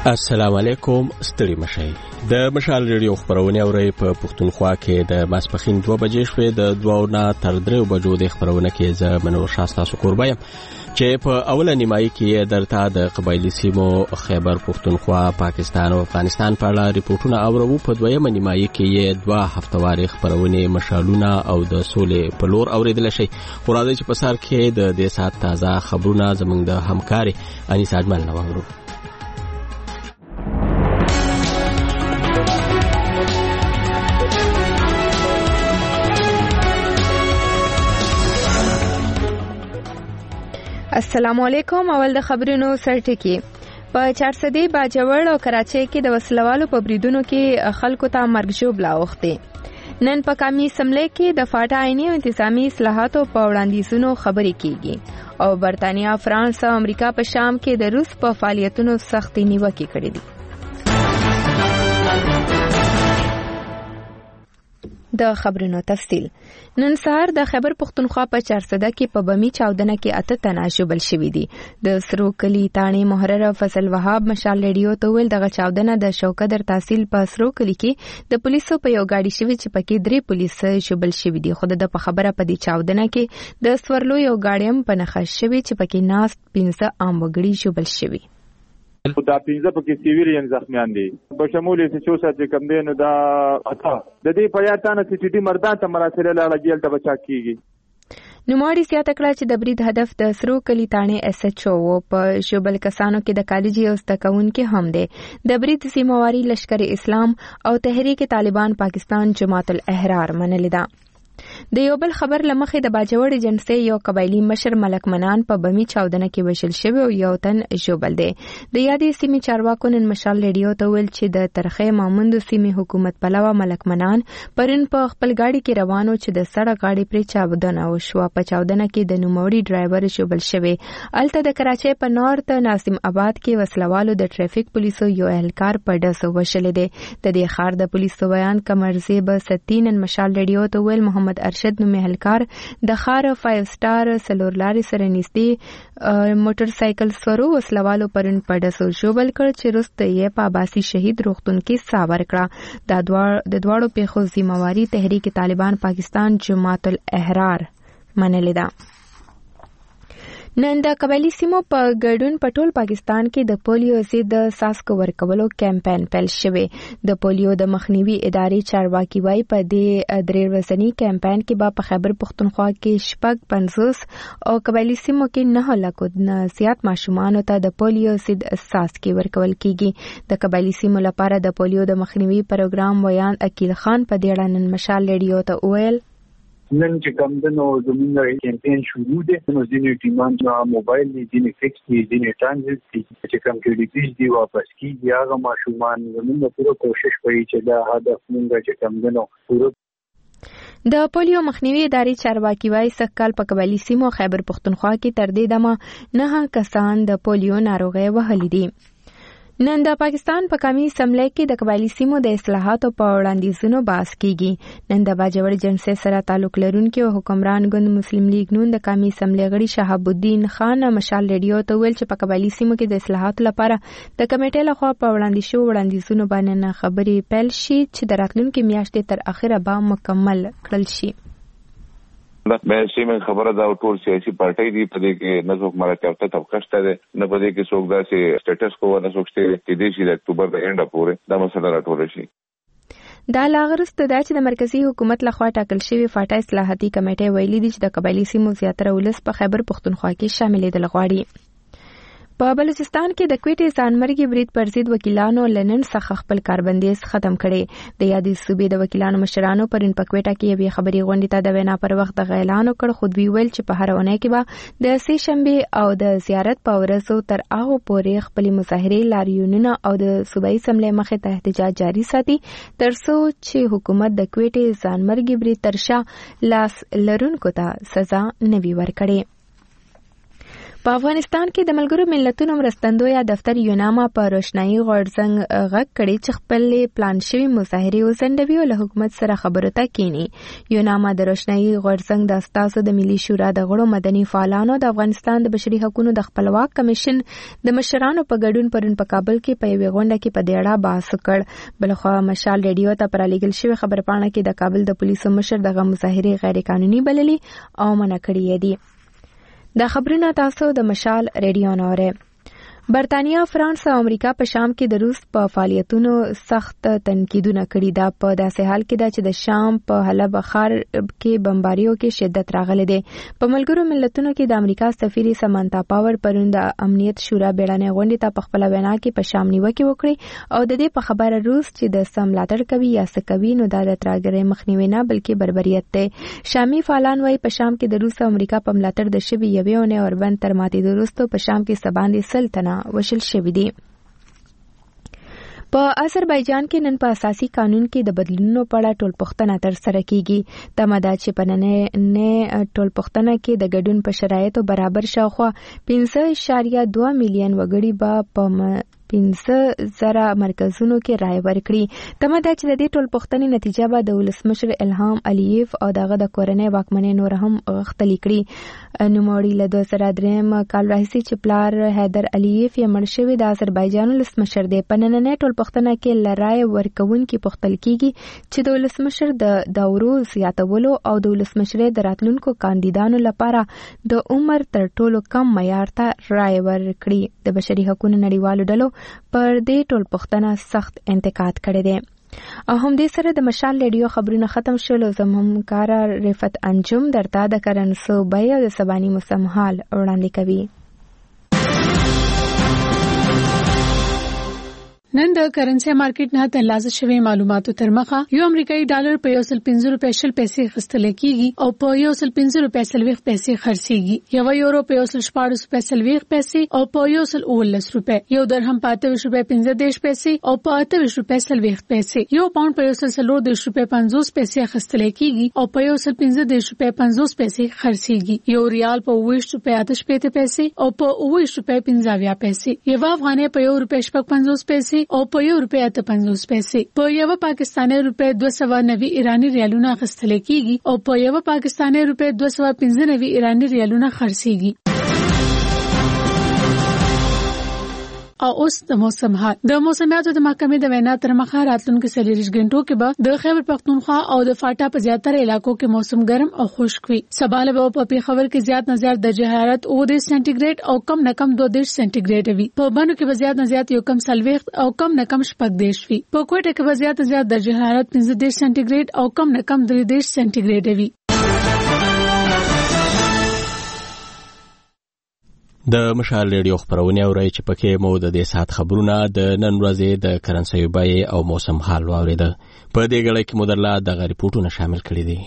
السلام علیکم، ستړي مشئ. د مشال ریډیو خبرونه اوري په پښتونخوا کې د ماسپخین 2 بجې شوې د 2 نه تر 3 بجو د خبرونه کې زه منور شاستا سکوربایم چې په اوله نیمایي کې درته د قبایلی سیمو خیبر پښتونخوا، پاکستان او افغانستان په اړه ریپورتونه اورو. په دویمه نیمایي کې 2 هفتواري خبرونه مشالونه او د سولې په لور اوریدل شي. خو راځي چې په سر کې د دې سات تازه خبرونه زموږ د همکاري انیس اجمل نو اورو. السلام علیکم. اول د خبرونو سرټکی. په چارسدی باجوړ او کراچۍ کې د وسلوالو په بریدونو کې خلکو ته مرګ ژوبله اوښتې. نن په کامی سملې کې د فاټا عیني او انتظامی اصلاحاتو په وړاندیزونو خبرې کیږي او برتانیا، فرانس او امریکا په شام کې د روس په فعالیتونو سختي نیوکې کړې دي. د خبرونو تفصیل. نن سهار د خیبر پښتونخوا په چارسده کې په بمی چاودنه کې 8 تنه شوبل شوي دي. د سرو کلی تانی محرر فضل وهاب مشال ریډیو ته ویل دغه چاودنه د شوکدر تحصیل په سرو کلی کې د پولیسو په یو گاډي شوی چې پکې 3 پولیس شوبل شوي دي. خو د په خبره په دې چاودنه کې د سورلو یو گاډي هم په نښه شوی چې پکې ناس 15 عام وګړي شوبل شوي. دا 15 پکې سیویلین زخمیان دي. په شمول چې 64 چې کم دي نو دا اته د دې په یاتانه چې ټي مردان ته مراسله لاله جیل ته بچا کیږي. نوموړي زیاته کړه چې د برید هدف د سرو کلی تانه اس ایچ او په شوبل کسانو کې د کالجی او زدکونکو هم دي. د برید سیمواري لشکر اسلام او تحریک طالبان پاکستان جماعت الاحرار منل ده. د یو بل خبر لمخې د باجوړ ایجنسی یو قبایلی مشر ملک منان په بمی چاودنه کې وشل شوی او یو تن شوبل دی. د یادې سیمې چارواکو نن مشال ریډیو ته ویل چې د ترخې ماموند سیمې حکومت پلوه ملک منان پرن په خپل گاډي کې روانو چې د سړک غاډي پر چاودنه وشوه. په چاودنه کې د نوموړي ډرایور شوبل شوی. الته د کراچۍ په نورت ناسم آباد کې وسلوالو د ټریفیک پولیسو یو اهلکار په ډسو وشل دي. د دې خار د پولیسو بیان کمرزیب ستین مشال ریډیو ته ویل محمد ارشد نومي اهلکار د خار 5 سٹار سلور لاري سره نږدې موټر سایکل سورو وسلوالو پرن پډسو شوبل کړ چې رسته یې په عباسي شهید روغتون کې ساور کړه. د دواړو پیښو ذمہواری تحریک طالبان پاکستان جماعت الاحرار منلې ده. نن د قبایلی سیمو په ګډون په ټول پاکستان کې د پولیو ضد څاڅکو ورکولو کمپاین پیل شوی. د پولیو د مخنیوي ادارې چارواکي وايي په دې 3 ورځني کمپاین کې به په خیبر پښتونخوا کې 50 او قبایلی سیمو کې 9 لک نه زیات ماشومان ته د پولیو ضد څاڅکي ورکول کیږي. د قبایلی سیمو لپاره د پولیو د مخنیوي پروګرام ویان اکیل خان په دې اړه نن مشال ریډیو ته ویل نن چې کوم دنو زموږ کمپاین شروع دي نو ځینې ټیمان چې موبایل دي، ځینې فکس دي، ځینې ټرانزیت دي چې کوم کې ډیپیز دي واپس کیږي. هغه ماشومان زموږ پوره کوشش کوي چې دا هدف موږ چې کوم دنو پوره. د پولیو مخنیوي ادارې چارواکي وايي سکهال په قبایلی سیمو خیبر پښتونخوا کې تر دې دمه 9 کسان د پولیو ناروغي وهلي دي. نن د پاکستان په کامی سملې کې د قبایلی سیمو د اصلاحاتو په وړاندیزونو بحث کیږي. نن د باجوړ جنسي سره تعلق لرونکي او حکمران ګوند مسلم لیگ نون د کامی سملې غړي شهاب الدین خان مشال ریډیو ته ویل چې په قبایلی سیمو کې د اصلاحاتو لپاره د کمیټې لخوا په وړاندیزونو باندې خبرې پیل شي چې د راتلونکي میاشتې تر اخره به مکمل کړل شي. مې سیمه خبره دا ټول سیاسي پارټي دی په دې کې نه څوک مرکه طبقه شته ده، نه په دې کې څوک داسې سټیټس کو نه څوک شته چې د شي د اکتوبر د اینډ پورې دا مسله راټول شي. دا لاغرسته ده چې د مرکزی حکومت لخوا ټاکل شوی فاټا اصلاحاتي کمیټه ویلي دي چې د قبایلی سیمو زیاتره ولس په خیبر پښتونخوا کې شاملېدل غواړي. په بلوچستان کې د کوټې ځانمرګي برید پر ضد وکیلانو لنن څخه خپل کاربندیز ختم کړي. د یادې صوبې د وکیلانو مشرانو پرین په کوټه کې یوې خبري غونډې ته د وینا پر وخت د اعلان وکړ. خو دوی ویل چې په هر اونۍ کې به د سې شنبه او د زیارت په ورځو تر هغه پورې خپل مظاهره لاریونونه او د صوبایي سملې مخې ته احتجاج جاري ساتي ترڅو چې حکومت د کوټې ځانمرګي برید تر شا لاس لرونکو ته سزا نه وي ورکړي. په افغانستان کې د ملګرو ملتونو مرستندویه دفتر یوناما په روشنايي غورځنګ غږ کړي چې خپل پلان شوی مظاهرې وسنډوي او له حکومت سره خبرو ته کینی. یوناما د روشنايي غورځنګ د اساسو د ملي شورا د غړو مدني فعالانو د افغانستان د بشري حقوقو د خپلواک کمیشن د مشرانو په ګډون پرون په کابل کې په یوه غونډه کې په دې اړه بحث وکړ. بلخوا مشال ریډیو ته پرالېږل شوی خبرپاڼه کې د کابل د پولیسو مشر دغه مظاهرې غیر قانوني بللي او منع کړې دي. دا خبرونه تاسو د مشال ریډیو نه اورئ. برتانیا، فرانس او امریکا په شام کې د روس په فعالیتونو سخت تنقیدونه کړي. دا په داسې حال کې ده چې د شام په حلب ښار کې بمباریو کې شدت راغلی دی. په ملګرو ملتونو کې د امریکا سفیر سمانتا پاور پرون د امنیت شورا بیړنۍ غونډې ته په خپله وینا کې په شام نیوکې وکړې او د دې په خبره روس چې د سم ملاتړ کوي یا څه کوي نو دا د ترهګرۍ مخنیوی نه بلکې بربریت دی. شامي فعالان وایي په شام کې د روس او امریکا په ملاتړ د شوي یوې اونۍ اوربند تر ماتېدو وروسته په شام کې څه باندې 100 تنه وشل شوی دی. په آذربایجان کې نن په اساسي قانون کې د بدلونونو په اړه ټولپوښتنه ترسره کیږي. تمه ده چې په نننۍ ټولپوښتنه کې د ګډون په شرایطو برابر شاوخوا 15.2 میلیون وګړي به په 15,000 مرکزونو کې رائے ورکړي. تمه ده چې د دې ټولپوښتنې نتیجه به د ولسمشر الهام الیف او دغه د کورنۍ واکمنۍ نور هم غښتلي کړي. نوموړي له 2003 کال راهیسې چې پلار حیدر الیف یې مړ شوی د آذربایجان ولسمشر دی. په نننۍ ټولپوښتنه کې له رائے ورکوونکي پوښتل کیږي چې د ولسمشر د دورو زیاتولو او د ولسمشرۍ د راتلونکو کاندیدانو لپاره د عمر تر ټولو کم معیار ته رائے ورکړي. د بشري حقوقو نړیوالو ډلو پر دې ټولپوښتنه سخت انتقاد کړی دی. او هم دې سره د مشال ریډیو خبرونه ختم شول. زموږ همکار رفت انجم درته د کرنسو بیې او د سباني موسم حال وړاندې کوي. نن د کرنسي مارکیټ نه ترلاسه شوی معلوماتو تر مخه یو امریکایي ډالر په 1.50 روپۍ شل پیسې خرڅل کیږي او په 1.50 روپۍ سلويخ پیسې خرڅيږي. یو یورو په 1.14 روپۍ سلويخ پیسې او په 1.19 روپۍ. یو درهم په 28 روپۍ 15 پیسې او په 28 روپۍ سلويخ پیسې. یو پاوند په 1.30 روپۍ 50 پیسې خرڅل کیږي او په 1.15 روپۍ 50 پیسې خرڅيږي. یو ریال په 20 روپۍ 8 پیسې او په 20 روپۍ 50 پیسې. یو افغانۍ په 1 روپۍ 50 پیسې او په 1 روپۍ 50 پیسې. په یو پاکستاني روپۍ 290 ایرانی ریالونه اخیستل کیږي او په یو پاکستاني روپۍ 295 ایرانی ریالونه خرڅيږي. او اوس د موسم حال. د موسمیاتو د محکمې د وینا تر مخه راتلونکو 40 غنټو کې به د خیبر پختونخوا او د فاټا په زیاتره علاقو کې موسم ګرم او خشک وي. سبا له په پیښور کې زیات نه زیات درجه حرارت 9 سانتیګریډ او کم نه کم 2 سانتیګریډ وي. په بنو کې به زیات نه زیات یو کم سلويخ او کم نه کم 14 وي. په کوټه کې به زیات نه زیات درجه حرارت 15 سانتیګریډ او کم نه کم 3 سانتیګریډ وي. د مشال ریډیو خبرونه اورئ چې پکې مو د دې ساعت خبرونه د نن ورځې د کرنسي بیې او موسم حال واورید. په دې غړي کې مدرلا د ریپورتونه شامل کړي دي.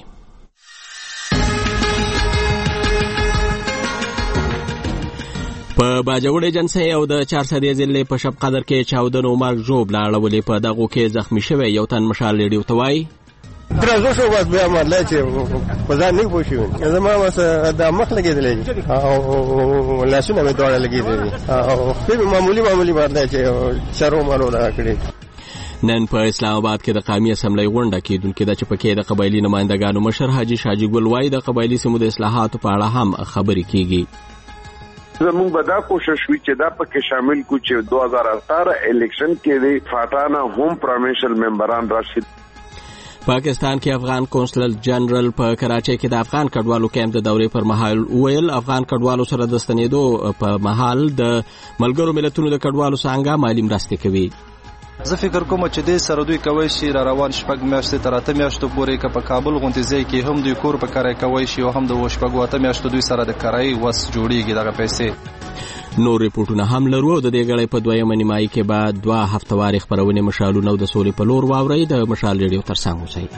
په باجوړ ایجنسی او د 400 ضلع په شب قدر کې چاودنو مرګ جوړ لاړولې. په دغه کې زخمی شوی یو تن مشال ریډیو توای درځو شو بس بیا مله چې په ځان نه پوښیو زما مس د مخ لګیدلې او لاسونه مې دوړه لګیدلې او په معمولی باندې چې شرو مالو راکړي. نن په اسلام آباد کې د قومي اسمبلی غونډه کېدونکې د چپکې د قبایلی نمائندګانو مشر حاجی شاجي ګل وای د قبایلی سیمو د اصلاحاتو په اړه هم خبرې کیږي. زموږ به دا کوشش وی چې دا پکې شامل کو چې 2018 الیکشن کې د فاټانا هم پرمیشل ممبران راشي. پاکستان کې افغان کونسل جنرال په کراچۍ کې د افغان کډوالو کیمپ د دورې پر مهال ویل افغان کډوالو سره د ستنېدو په مهال د ملګرو ملتونو د کډوالو څنګه مالی مرستې کوي. زه فکر کوم چې د سره دوی کوي شي را روان شپږ میاشتې تر 8 میاشتو پورې که په کابل غونډې ځای کې هم دوی کور په کارای کوي شي او هم د شپږ 8 میاشتو دوی سره د کرای وس جوړیږي دغه پیسې. نور ریپورتونه هم لرو او د دې غړې په دویمه نیمایي کې بعد 2 هفتواري خبرونه مشالونه او د سولې په لور واوري. د مشال ریډیو ترڅنګ اوسئ.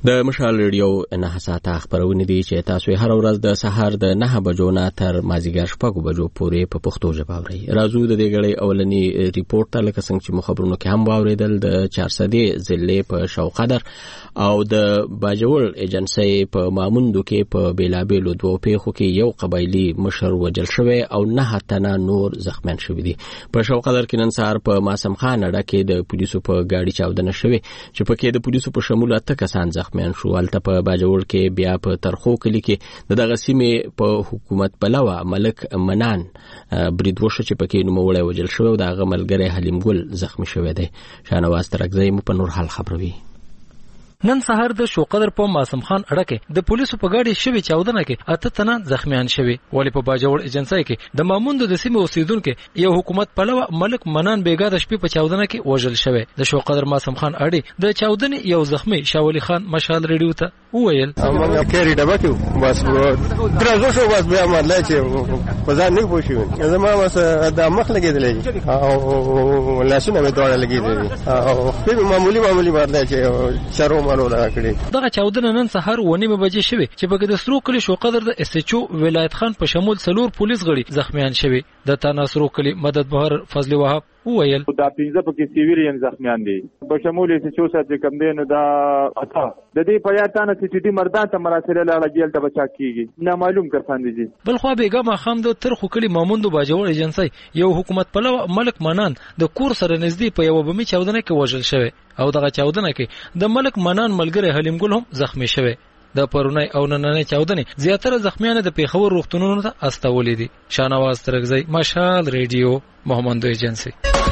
د مشال ریډیو نه ساته خبرونه دي چې تاسو هر ورځ د سهار د 9 بجو نه تر مازیګر 6 بجو پورې په پښتو ژبه اورئ. راځو د دې غړي اولنی ریپورت ته لکه څنګه چې مخبرونو کې هم واوریدل د 400 ضلع په شوقدر او د باجوړ ایجنسی په ماموندو کې په بیلابېلو دوه پیښو کې یو قبایلی مشر وجل شوی او 9 تنه نور زخمیان شوی دي. په شوقدر کې نن سهار په ماسم خان اډه کې د پولیسو په گاډي چاودنه شوی چې په کې د پولیسو په شمول 8 کسان زخمیان شو. البته په باجوړ کې بیا په ترخو کلی کې دغه سیمه په حکومت بلوا ملک منان برید وشو چې پکې نوموړی وجل شو او دغه ملګری حلیم ګل زخمی شوی دی. شانواز ترکزی مو په نور حال خبروي. نن سهار د شوقدر په ماسم خان اډه کې د پولیسو په گاډي شوی چاودنه کې 8 تنه زخمیان شوی. ولی په باجوړ ایجنسی کې د ماموند د سیمه اوسیدونکو یو حکومت پلوه ملک منان بیګا د شپې په چاودنه کې وژل شوی. د شوقدر ماسم خان اډه د چاودنې یو زخمی شاولی خان مشال ریډیو ته وویل موږ کېری ډبه کې بس درازو شو بس بیا مله چې په ځان نه پوښیو زما بس د مخ لګیدلې او لاسونه مې دوړه لګیدلې او په معمولی باندې چې شروع دغه چاودنه نن سهار 9 بجې شوه چې په د سرو کلی شوقدر د اس ایچ او ولایت خان په شمول څلور پولیس غړي زخمیان شوه. د تناصرو کلی مدد بهر فضل وهاب وویل دا 15 پکې سیویلین زخمیان دي په شمول اس ایچ او سره کوم دین دا اته د دې په یاتانه چې ټي مردان ته مراسله لاړګیل ته بچا کیږي نه معلوم کسان دي. بل خو بیګا ما خام د ترخو کلی ماموند باجوړ ایجنسی یو حکومت پلوه ملک منان د کور سره نږدې په یو بمي چاودنه کې وژل شوی او دغه چاودنه کې د ملک منان ملګری حلیم ګل هم زخمی شوی. د پرونی او نننې چاودنې زیاتره زخمیان د پیښور روغتونونو ته استولې دي. شانواز ترکزی مشال ریډیو محمد ایجنسی.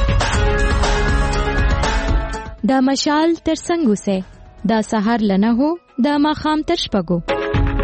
دا مشال تر څنګه سه دا سحر لنه هو دا ماخام تر شپګو.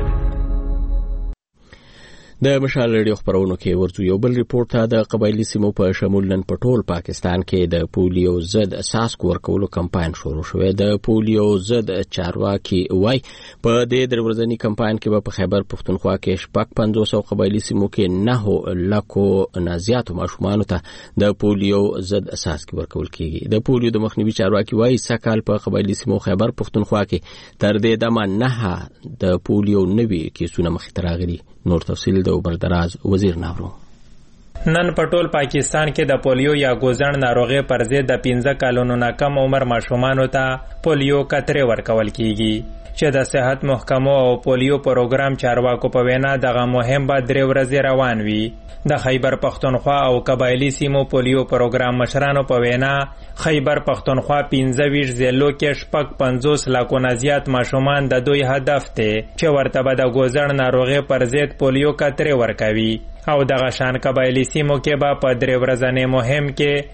د مشال ریډیو خبرونو کې ورته یو بل ریپورت د قبایلی سیمو په شمول نن په ټول پاکستان کې د پولیو ضد اساس ورکولو کمپاین شروع شوی. د پولیو ضد چارواکي وای په دې درورځنی کمپاین کې په خیبر پښتونخوا کې شپږ 500 قبایلی سیمو کې 9 لکو نازیات ماشومان ته د پولیو ضد اساس ورکول کیږي. د پولیو د مخنیوي چارواکي وای سکهال په قبایلی سیمو خیبر پښتونخوا کې تر دې دمه 9 د پولیو نوي کیسونه مخ ته راغلي. نور تفصیل د عبدالراز وزیر ناورو. نن په ټول پاکستان کې د پولیو یا ګوزڼ ناروغي پر ضد د 15 کلونو نه کم عمر ماشومانو ته پولیو کترې ورکول کیږي چې د صحت محکمو او پولیو پروګرام چارواکو په وینا دغه مهم به 3 ورځې روان وي. د خیبر پښتونخوا او قبایلی سیمو پولیو پروګرام مشرانو په وینا خیبر پښتونخوا 15 ضلعو کې شپږ 50 لکو نه زیات ماشومان د دوی هدف دی چې ورته به د ګوزڼ ناروغي پر ضد پولیو کترې ورکوي او دغه شان قبایلی سیمو کې به په 3 ورځې مهم کې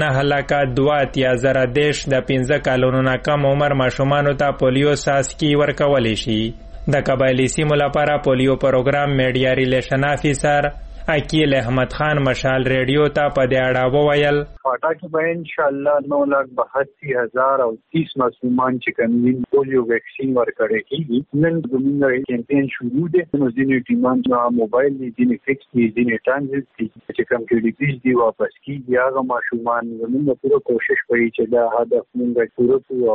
9,2,000 د 15 کلونو نه کم عمر ماشومانو ته پولیو ساسکی ورکولی شي. د قبایلی سیمو لپاره پولیو پروګرام میډیا ریلیشن افیسر عقیل احمد خان مشال ریډیو ته په دې اړه وویل فاټا کې به ان شاء الله 9,82,030 ماشومان چې کوم پولیو ویکسین ورکړي کیږي. نن زموږ کمپاین شروع دی. نو ځینې ټیمان چې موبایل دي ځینې فکس دي ځینې ټرانزیت دي چې کوم کې ډیپیز دي واپس کیږي. هغه ماشومان زموږ پوره کوشش کوي چې دا هدف موږ پوره کړو.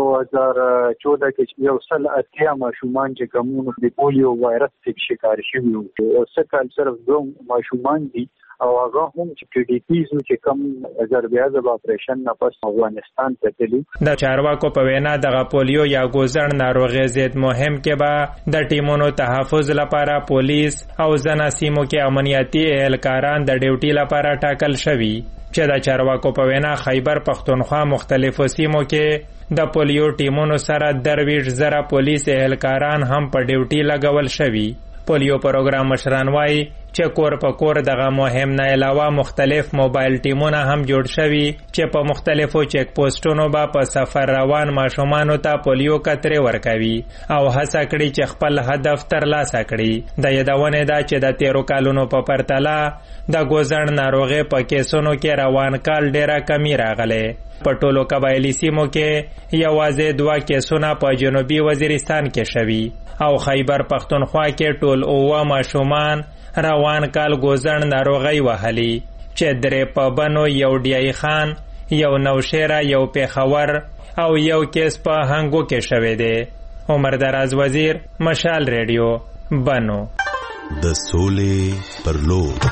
2014 کې یو سل اتیا ماشومان چې کوم د پولیو وایرس څخه شکار شوي وو. سکهال صرف 2 ماشومان دي او هغه هم چې ډي پی زو چې کم ازربایجان د اپریشن نه پس افغانستان ته تللی. د چارواکو په وینا دغه پولیو یا ګوزڼ ناروغي ضد مهم کې به د ټیمونو تحفظ لپاره پولیس او ځنا سیمو کې امنیتي اهلکاران د ډیوټي لپاره ټاکل شوي چې د چارواکو په وینا خیبر پښتونخوا مختلفو سیمو کې د پولیو ټیمونو سره 23,000 پولیس اهلکاران هم په ډیوټي لګول شوي. پولیو پروګرام مشران وایي چې کور په کور دغه مهم نه علاوه مختلف موبایل ټیمونه هم جوړ شوي چې په مختلفو چیک پوسټونو به په سفر روان ماشومانو ته پولیو کترې ورکوي او هڅه کړي چې خپل هدف ترلاسه کړي. د یادونې ده چې د 13 کلونو په پرتله د ګوزڼ ناروغي په کیسونو کې روان کال ډیره کمی راغله. په ټولو قبایلی سیمو کې یوازې 2 کیسونه په جنوبي وزیرستان کې شوي او خیبر پښتونخوا کې ټول 9 ماشومان روان کال ګوزڼ ناروغي وهلي چې 3 په بنو، یو ډیای خان، یو نوشیره، یو پیښور او یو کیس په هنګو کې شوی دی. عمر دراز وزیر، مشال ریډیو، بنو. د سولې پر لور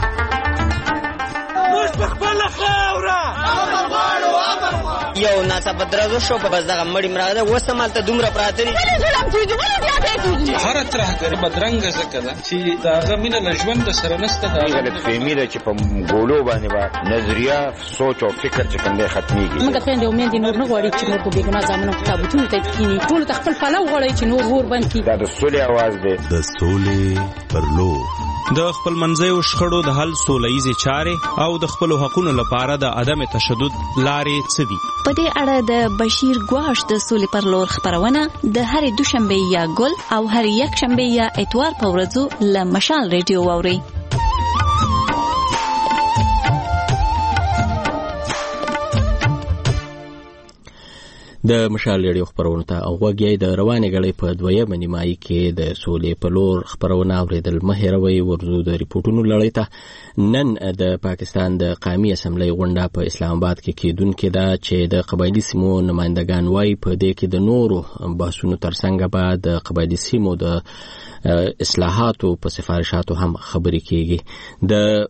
یو ناڅاپه درزو شو په بس دغه مړی مراغله وسمالته دومره پراته دي هر ترهګر بدرنګ زکه ده چې داغه مینه نژوند سره نسته دا غلط فهمي ده چې په ګولو باندې با نظریه سوچ او فکر چې کوم ختميږي. موږ ته د امید نور نه غواړي چې نور په بیګنا ځامنو کتابونه ته کینی ټول تخپل پلاو غواړي چې نور ور باندې دا د سولې आवाज ده. د سولې پر لور د خپل منځیو شخړو د حل سوله‌ییزې چارې او د خپل حقوقو لپاره د عدم تشدد لارې څه دي؟ په دې اړه د بشیر ګواش د سولې پر لور خبرونه د هرې دوشنبه یا ګل او هر یک شنبه یا اتوار په ورځو له مشال ریډیو واوري. د مشال ریډیو خبرونه ته اوغوږی د روانې غړې په دویمه نیمایي کې د سولې په لور خبرونه اوریدل مهیروي ورزو د ریپورتونو لړۍ ته نن د پاکستان د قومي اسمبلی غونډه په اسلام آباد کې کېدونکې ده چې د قبایلي سیمو نمائندگان وایي په دې کې د نورو بحثونو ترڅنګ به د قبایلي سیمو د اصلاحاتو په سفارشاتو هم خبرې کېږي.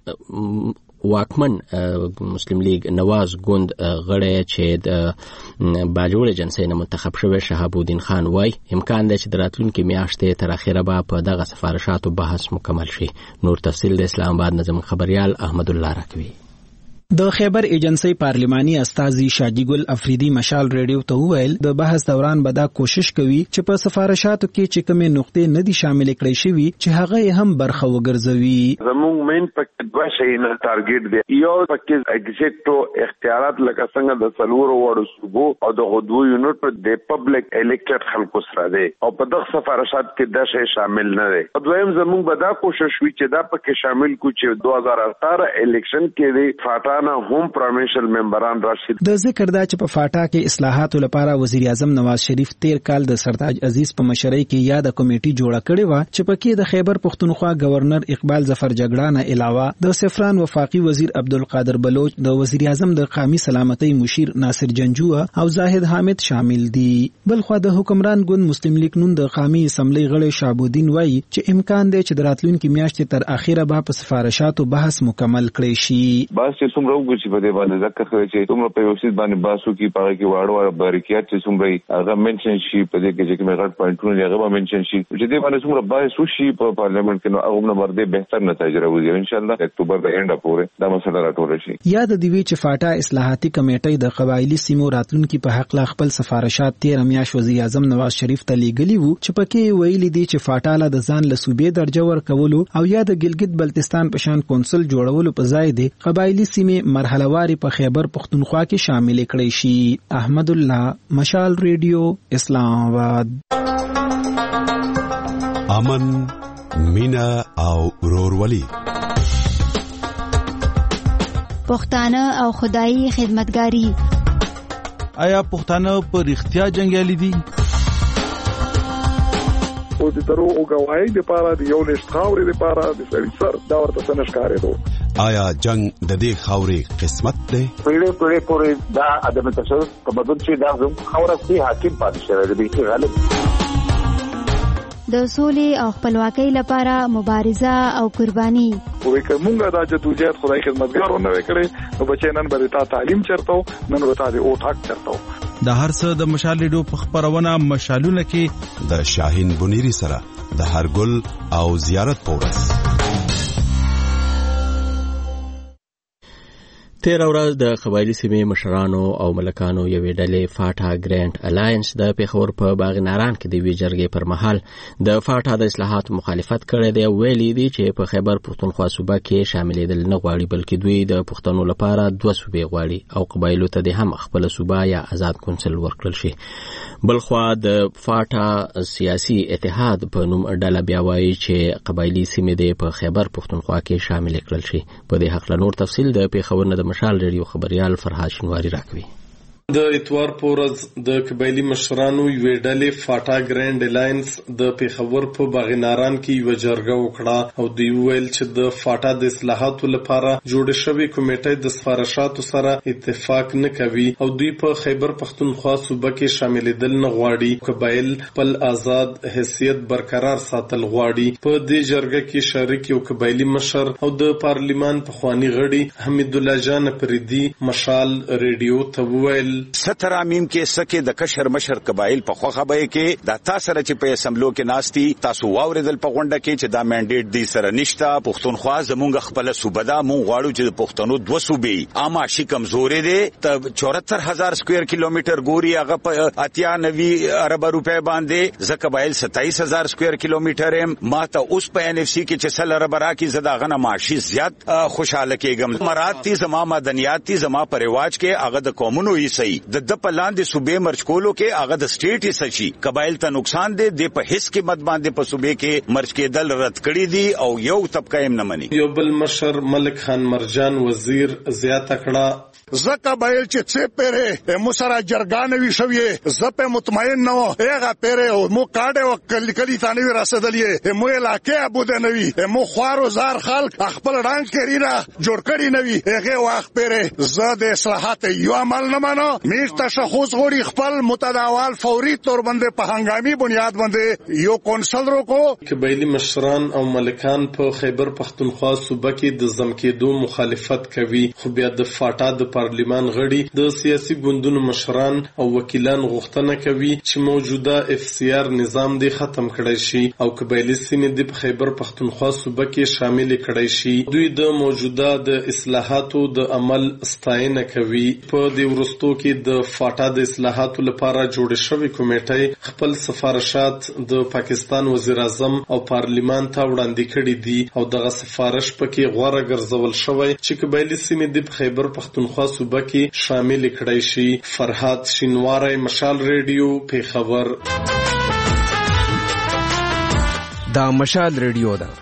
د واکمن مسلم لیگ نواز ګوند غړی چې د باجوړ جنسي نه منتخب شوی شهاب الدین خان وای امکان دی چې د راتلونکي میاشتې تر اخره به په دغه سفارشاتو بحث مکمل شي. نور تفصیل د اسلام آباد نظم خبريال احمد الله راکوي. د خیبر ایجنسی پارلیماني استاذي شاجی ګل افریدي مشال ریډیو ته وویل د بحث دوران به دا کوشش کوي چې په سفارشاتو کې چې کومې نقطې نه دي شامل کړي شوی چې هغه هم برخه وګرځوي. زموږ مین پکې دوه شي نه ټارګټ دی. یو پکې ایگزیکټو اختیارات لکه څنګه د څلورو وړو صوبو او د غدو یونټ په د پبلک الیکټډ خلکو سره دی او په دغه سفارشات کې دا شی شامل نه دی. دویم زموږ به دا کوشش وی چې دا پکې شامل کو چې 2018 الیکشن کې دی فاټا هم پرمیشل ممبران راشد. د ذکر دا چې په فاټا کې اصلاحاتو لپاره وزیر اعظم نواز شریف 13 کال د سرتاج عزیز په مشرۍ کې یاد کمیټي جوړه کړې و چې پکې د خیبر پختونخوا گورنر اقبال ظفر جګړه نه علاوه د سفران وفاقي وزیر عبدالقادر بلوچ، د وزیر اعظم د قومي سلامتۍ مشیر ناصر جنجوه او زاهد حامد شامل دي. بلخو د حکمران ګوند مسلم لیگ نون د قومي اسمبلی غړی شهاب الدین وایي چې امکان دی چې د راتلونکي میاشتې تر اخیره به په سفارشاتو بحث مکمل کړي شي. بس چې څومره چې په دې باندې ذکر کوي چې څومره په یو څه باندې باسو کې پاره کې واړو باریکیات چې څومره هغه منشن شي په دې کې چې کومه غټ پوینټونه هغه منشن شي چې دې باندې څومره باسو شي په پارلیمنت کې نو هغه نمبر دې بهتر نتایج راوځي ان شاء الله اکتوبر د اینډ پورې دا مسله راټول شي. یاد دی وی چې فاټا اصلاحاتي کمیټې د قبایلی سیمو راتلونکي په حق لا خپل سفارشات 13 میاشت وزیر اعظم نواز شریف ته لیږلي وو چې پکې ویلي دي چې فاټا له د ځان له صوبې درجه ورکولو او یا د ګلګت بلتستان په شان کونسل جوړولو په ځای دي قبایلی سیمې مرحله واري په خیبر پختونخوا کې شامل کړي شي. احمد الله، مشال ریډیو، اسلام آباد. امن، مینا او ورورولي، پښتانه او خدایي خدمتګاری. آیا پښتانه په رښتیا جنگیالي دي؟ او د درو او گواهی د پاره د یو لښت خاورې د پاره د سړي سر دا ورته څنګه ښکارې دو. آیا جنگ د دې خاورې قسمت دی؟ پیړې پورې دا عدم تشدد په بدل چې دا زموږ خاوره سي حاکم پاتې شوی دی چې غالب د سولې او خپلواکۍ لپاره مبارزه او قرباني. وې کومه دا چې توجه خدای خدمتګارونه وکړي نو بچی نن به تا تعلیم چرتاو نن به تا د او ټاک چرتاو. د هر څه د مشال ریډیو په خبرونه مشالونه کې د شاهین بنيري سره د هرګل او زیارت پورس. تیر ورځ د قبایلی سیمې مشرانو او ملکانو یوې ډلې فاټا ګرانډ الاینس د پیښور په باغ ناران کې د وی جرګې پر مهال د فاټا د اصلاحاتو مخالفت کړی دی. ویلي دي چې په خیبر پختونخوا صوبه کې شاملېدل نه غواړي بلکې دوی د پښتنو لپاره دوه صوبې غواړي او قبایلو ته د هم خپل صوبه یا آزاد کونسل ورکړل شي. بلخوا د فاټا سیاسي اتحاد په نوم ډله بیا وایي چې قبایلی سیمې د په خیبر پختونخوا کې شامل کړل شي. په دې حق له نور تفصیل د پیښور نه د مشال ریډیو خبريال فرهاد شنواری راکوي. د اتوار په ورځ د قبایلي مشرانو یوې ډلې فاټا ګرانډ الاینس د پیښور په باغناران کې یو جرګه وکړه او دوی ویل چې د فاټا د اصلاحاتو لپاره جوړ شوی کمیټه د سفارشاتو سره اتفاق نه کوي او دوی په خیبر پختونخوا صوبه کې شاملېدل نه غواړي. قبایل خپل آزاد حیثیت برقرار ساتل غواړي. په دې جرګه کې شریک یو قبایلي مشر او د پارلیمان پخوانی غړي حمید الله جان پریدي مشال ریډیو ته وویل 17 میم کې سکه د کشر مشر قبایل په خوخه به کې د تاسو سره چې په اسمبلو کې ناشتي تاسو واوریدل په غونډه کې چې دا منډیټ دی سره نشته. پښتونخوا زمونږ خپل صوبه دا مونږ غواړو چې د پښتنو 2 صوبې اما شي کمزورې دي ته 74000 سکوير کیلومتر ګوري هغه په 98 ارب روپے باندې ز قبایل 27000 سکوير کیلومتر ما ته اوس په ان اف سی کې چې سل ارب را کې زدا غنه معاشي زیات خوشاله کېږم. مراتي زما مدنياتي زما په رواج کې هغه د قومونو یې صحیح د پلاندې صوبې مرچ کولو کې هغه د سټیټ یې سچي قبایل ته نقصان دی د په هیڅ کې مد باندې په صوبې کې مرچ کېدل رد کړی دي او یو طبقه یې نه مني. یو بل مشر ملک خان مرجان وزیر زیاته کړه زکه بایل چې څه پره مو سره جرګان وی شوې زپه مطمئن نه هغه پره او مو کاډه وکړل کلی تانه وی رسیدلې مو علاقې ابو د نوی مو خوارو زار خلک خپل رنگ کړینا جوړ کړی نوی هغه واخ پره زاد اصلاحات یو عمل نه مانو میش تشخص غوړي خپل متداول فوري تور باندې په هنګامي بنیاد باندې یو کونسل روکو. قبایلی مشران او ملکان په خیبر پختونخوا صوبه کې د زمکېدو مخالفت کوي خو بیا د فاټا د پارلیمان غړي د سیاسي ګوندونو مشران او وکیلان غوښتنه کوي چې موجوده اف سی آر نظام دی ختم کړي شي او قبایلی سیمې د خیبر پختونخوا صوبه کې شامل کړي شي. دوی د موجوده د اصلاحاتو د عمل ستاینه کوي. په دې ورستو کې د فاټا د اصلاحاتو لپاره جوړ شوی کمیټه خپل سفارشات د پاکستان وزیر اعظم او پارلیمان ته وړاندې کړي دي او دغه سفارش پکې غوړه ګرځول شوی چې قبایلی سیمې د خیبر پختونخوا صوبه کې شامل کړي شي. فرحات شینواری مشال ریډیو پیښور. دا مشال ریډیو ده.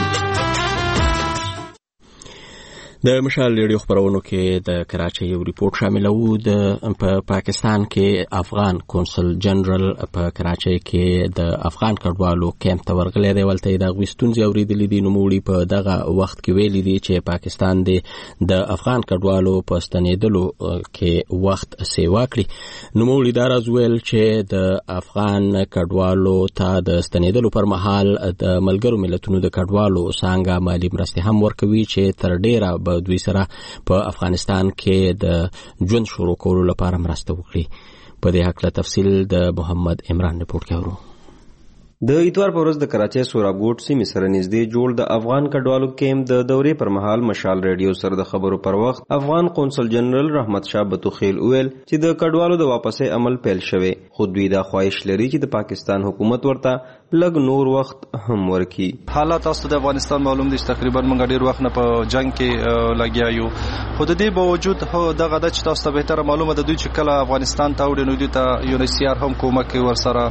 د مشال ریډیو خبرونو کې د کراچۍ یو ریپورت شامل وو. د پاکستان کې افغان کونسل جنرال په کراچۍ کې د افغان کډوالو کیمپ ته ورغلی دی. ولته د غوښتنځي اوریدلې دي. نوموړي په دغه وخت کې ویلي دي چې پاکستان د افغان کډوالو په ستنېدلو کې وخت سیوا کړي. نوموړي دا راز ویل چې د افغان کډوالو ته د ستنېدلو پر مهال د ملګرو ملتونو د کډوالو څنګه مالی مرستې هم ورکوي چې تر ډیره دوی سره په افغانستان کې د ژوند شروع کولو لپاره مرسته وکړي. په دې حق له تفصیل د محمد عمران رپورټ کې اورو. د اتوار په ورځ د کراچۍ سورابګوټ سیمې سره نږدې جوړ د افغان کډوالو کیمپ د دورې پر مهال مشال ریډیو سره د خبرو پر وخت افغان قونسل جنرال رحمت شاه بتوخیل ویل چې د کډوالو د واپسې عمل پیل شوی خو دوی دا خواهش لري چې د پاکستان حکومت ورته لږ نور وخت هم ورکي. حالات تاسو د افغانستان معلوم دي تقریبا موږ ډیر وخت نه په جنگ کې لګیا یو خو د دې باوجود دغه د چې تاسو ته به تر معلومه ده دوی چې کله افغانستان ته وړي نو دوی ته یو نسیار هم کومک ورسره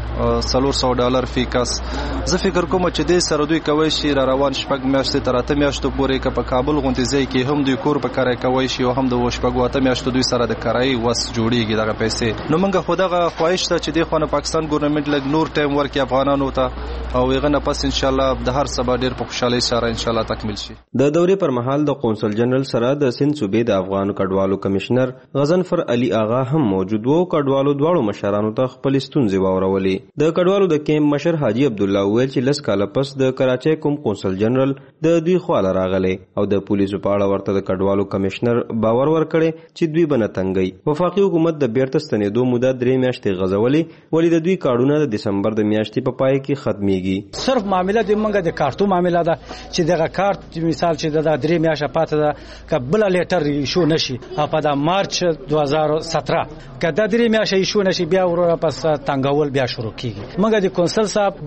$400 فی زه فکر کوم چې دې سره دوی کوي شي را روان شپږ میاشتې تر 8 میاشتو پورې که په کابل غونډې ځای کې هم دوی کور په کار کوي شي او هم د شپږ 8 میاشتو دوی سره د کارای وس جوړیږي دغه پیسې. نو موږ خو دغه خواهش ته چې د خوانه پاکستان ګورنمنت لګ نور ټایم ورکړي افغانانو ته او هغه نه پس ان شاء الله د هر سبا ډیر په خوشحالي سره ان شاء الله تکمیل شي. د دورې پر مهال د قونسل جنرال سره د سند صوبې د افغان کډوالو کمشنر غضنفر علي آغا هم موجود وو. کډوالو دواړو مشرانو ته خپل ستونزې واورولې. د کډوالو د کیمپ مشر حاجی عبد الله ویل چې لس کاله پس د کراچۍ کوم قونسل جنرال د دوی خواله راغلی او د پولیسو په اړه ورته د کډوالو کمشنر باور ورکړي چې دوی بنه تنګي. وفاقي حکومت د بیرته ستنېدو موده 3 میاشتې غځولې ولې د دوی کارډونه د دسمبر د میاشتې په پای کې ختميږي. صرف معاملې د منګه د کارتو معاملې ده چې دغه کارت مثال چې د 3 میاشتې پاتې ده قبل لیټر شو نشي په د مارچ 2017 کدا 3 میاشتې شو نشي بیا ورو پس تنګول بیا شروع کیږي. منګه د کونسل صاحب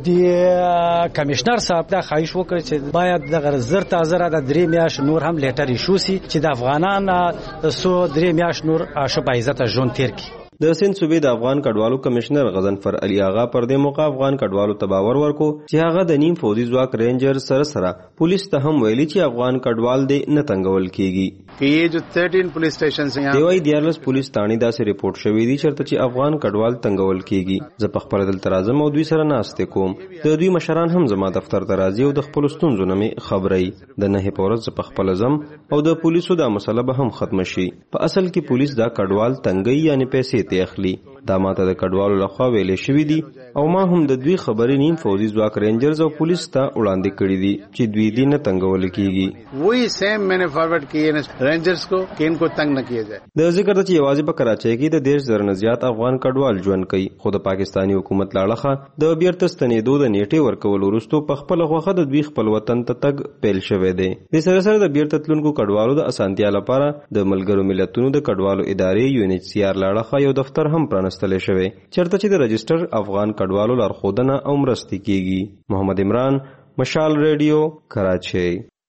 د کمشنر صاحب دا خواهش وکړ چې باید د زر تازه د 3 میاشتې نور هم لیټر شو سي چې د افغانان سو 3 میاشتې نور شپه عزت ژوند تیر کی. د سند صوبې د افغان کډوالو کمشنر غضنفر علي آغا پر دې موقع افغان کډوالو ته باور ورکو چې هغه د نیم فوجي ځواک رینجر سره پولیس ته هم ویلي چې افغان کډوال دې نه تنګول کیږي कि ये जो 13 पुलिस स्टेशन से यहाँ دیوای دیارلس پولیس تانی دا سه ریپورت شوې دي چرته چې افغان کډوال تنګول کیږي زه په خپل دل ترازم او دوی سره ناشته کوم د دوی مشران هم زما دفتر ته راځي او د خپل ستونزو نه خبري د نه پورز په خپل زم او د پولیسو دا مسله به هم ختم شي په اصل کې پولیس دا کډوال تنګي یعنی پیسې ته اخلي دا ماته د کډوالو لخوا ویلې شوې دي او ما هم د دوی خبرې نیم فوجي ځواک رینجرز او پولیس ته وړاندې کړې دي چې دوی دې نه تنګول کیږي وہی سیم میں نے فارورډ کیے رینجرز کو کہ ان کو تنگ نہ کیا جائے د ذکر ته چې یوازې په کراچۍ کې د 10 زره نه زیات افغان کډوال ژوند کوي خو د پاکستاني حکومت لاړه د بیرته ستنېدو د نیټه ورکول وروسته په خپل خوخه د دوی خپل وطن ته تګ پیل شوې دی د سره سره د بیرته تلونکو کډوالو د اسانتیا لپاره د ملګرو ملتونو د کډوالو ادارې UNHCR لاړه یو دفتر هم پرانستل شوی چرته چې د رجستر افغان کډوالو لارښودنه او مرستې کیږي محمد عمران مشال ریډیو کراچۍ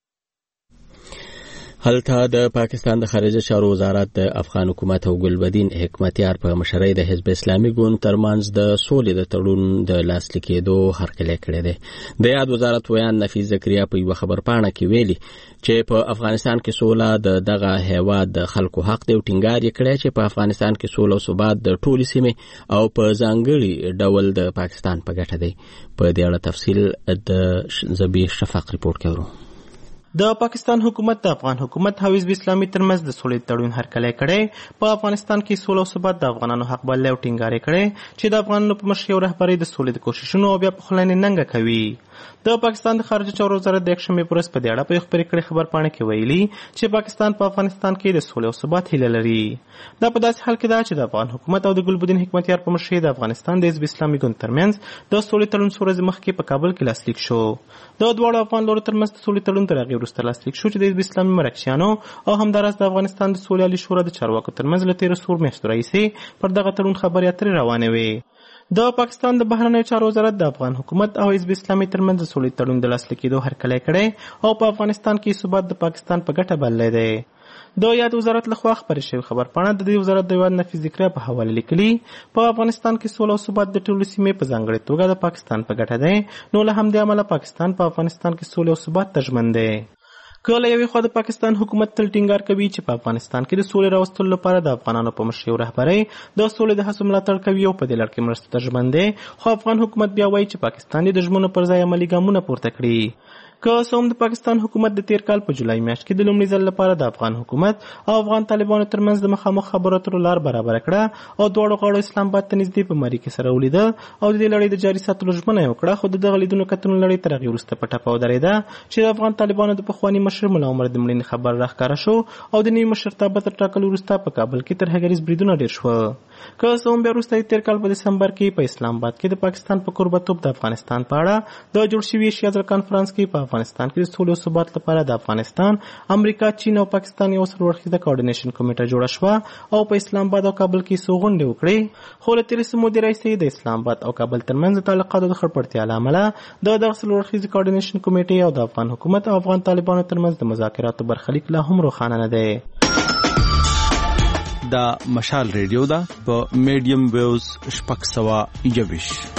هلته د پاکستان د خارجه چارو وزارت د افغان حکومت او ګلبدین حکمتیار په مشرۍ د حزب اسلامي ګوند ترمنځ د سولې د تړون د لاسلیک کېدو هرکلی کړی دی د یاد وزارت ویان نفیس زکریا په یو خبرپاڼه کې ویلي چې په افغانستان کې سوله د دغه هیواد د خلکو حق دی او ټینګار یې کړی چې په افغانستان کې سوله او ثبات د ټولې سیمې او په ځانګړي ډول د پاکستان په ګټه دی په دې اړه تفصیل د زبی شفاق ریپورت کوي د پاکستان حکومت د افغان حکومت او حزب اسلامي ترمنځ د سولې تړون هرکلی کړی په افغانستان کې سوله او ثبات د افغانانو حق بللی او ټینګار یې کړی چې د افغانانو په مشرۍ او رهبرۍ د سولې د کوششونو او بیا پخلاینې ننګه کوي د پاکستان د خارجه چارو وزارت د یکشنبې په ورځ په دې اړه په یو خپرې کړې خبرپاڼه کې ویلي چې پاکستان په افغانستان کې د سولې او ثبات هیله لري دا په داسې حال کې ده چې د افغان حکومت او د ګلبدین حکمتیار په مشرۍ د افغانستان د حزب اسلامي ګوند ترمنځ د سولې تړون څو ورځې مخکې په کابل کې لاسلیک شو د دواړو افغان لورو ترمنځ د سولې تړون تر هغې وروسته لاسلیک شو چې د حزب اسلامي مرکچیانو او همداراز د افغانستان د سولې عالي شورا د چارواکو ترمنځ له تېرو څو میاشتو راهیسې پر دغه تړون خبرې اترې روانې وې د پاکستان د بهرنیو چارو وزارت د افغان حکومت او حزب اسلامي ترمنځ د سولې تړون د لاسلیک کېدو هرکلی کړی او په افغانستان کې ثبات د پاکستان په ګټه بللی دی د یاد وزارت لخوا خپرې شوې خبرپاڼه د دې وزارت د یواد نفیس ذکریا په حواله لیکلي په افغانستان کې سوله او ثبات د ټولو سیمې په ځانګړې توګه د پاکستان په ګټه دی نو له همدې امله پاکستان په افغانستان کې سولې او ثبات ته ژمن دی که له یوې خوا د پاکستان حکومت تل ټینګار کوي چې په افغانستان کې د سولې راوستلو لپاره د افغانانو په مشرۍ او رهبرۍ د سولې د هڅو ملاتړ کوي او په دې لړ کې مرستو ته ژمن دی خو افغان حکومت بیا وایي چې پاکستان د ژمنو پر ځای عملي ګامونه پورته کړي که څه هم د پاکستان حکومت د تیر کال په جولای میاشت کې د لومړي ځل لپاره د افغان حکومت او افغان طالبانو ترمنځ د مخامخ خبرو اترو لار برابره کړه او دواړو غاړو اسلام آباد ته نږدې په مری کې سره ولیده او د دې لړۍ د جاري ساتلو ژمنه یې وکړه خو د دغه لیدونو کتنو لړۍ تر هغې وروسته په ټپه ودرېده چې د افغان طالبانو د پخواني مشر ملا عمر د مړینې خبر راښکاره شو او د نوي مشرتابه تر ټاکلو وروسته په کابل کې ترهګریز بریدونه ډېر شوه که څه هم بیا وروسته تیر کال په دسمبر کې په اسلام آباد کې د پاکستان په کوربهتوب د افغانستان په اړه د جوړ شوي ایشیا ځل کانفرنس کې په افغانستان کې د سولې او ثبات لپاره د افغانستان امریکا چین او پاکستان یو سره ورخیزه کوارډینیشن کمیټه جوړه شوه او په اسلام آباد او کابل کې څو غونډې وکړې خو له تېرې څه مودې راهیسې د اسلام آباد او کابل ترمنځ د تعلقاتو د خړپړتیا له امله د دغه سره ورخیزه کوارډینیشن کمیټې او د افغان حکومت او افغان طالبانو ترمنځ د مذاکراتو برخلیک لا هم روښانه نه دی دا مشال ریډیو دا په میډیم ویوز 621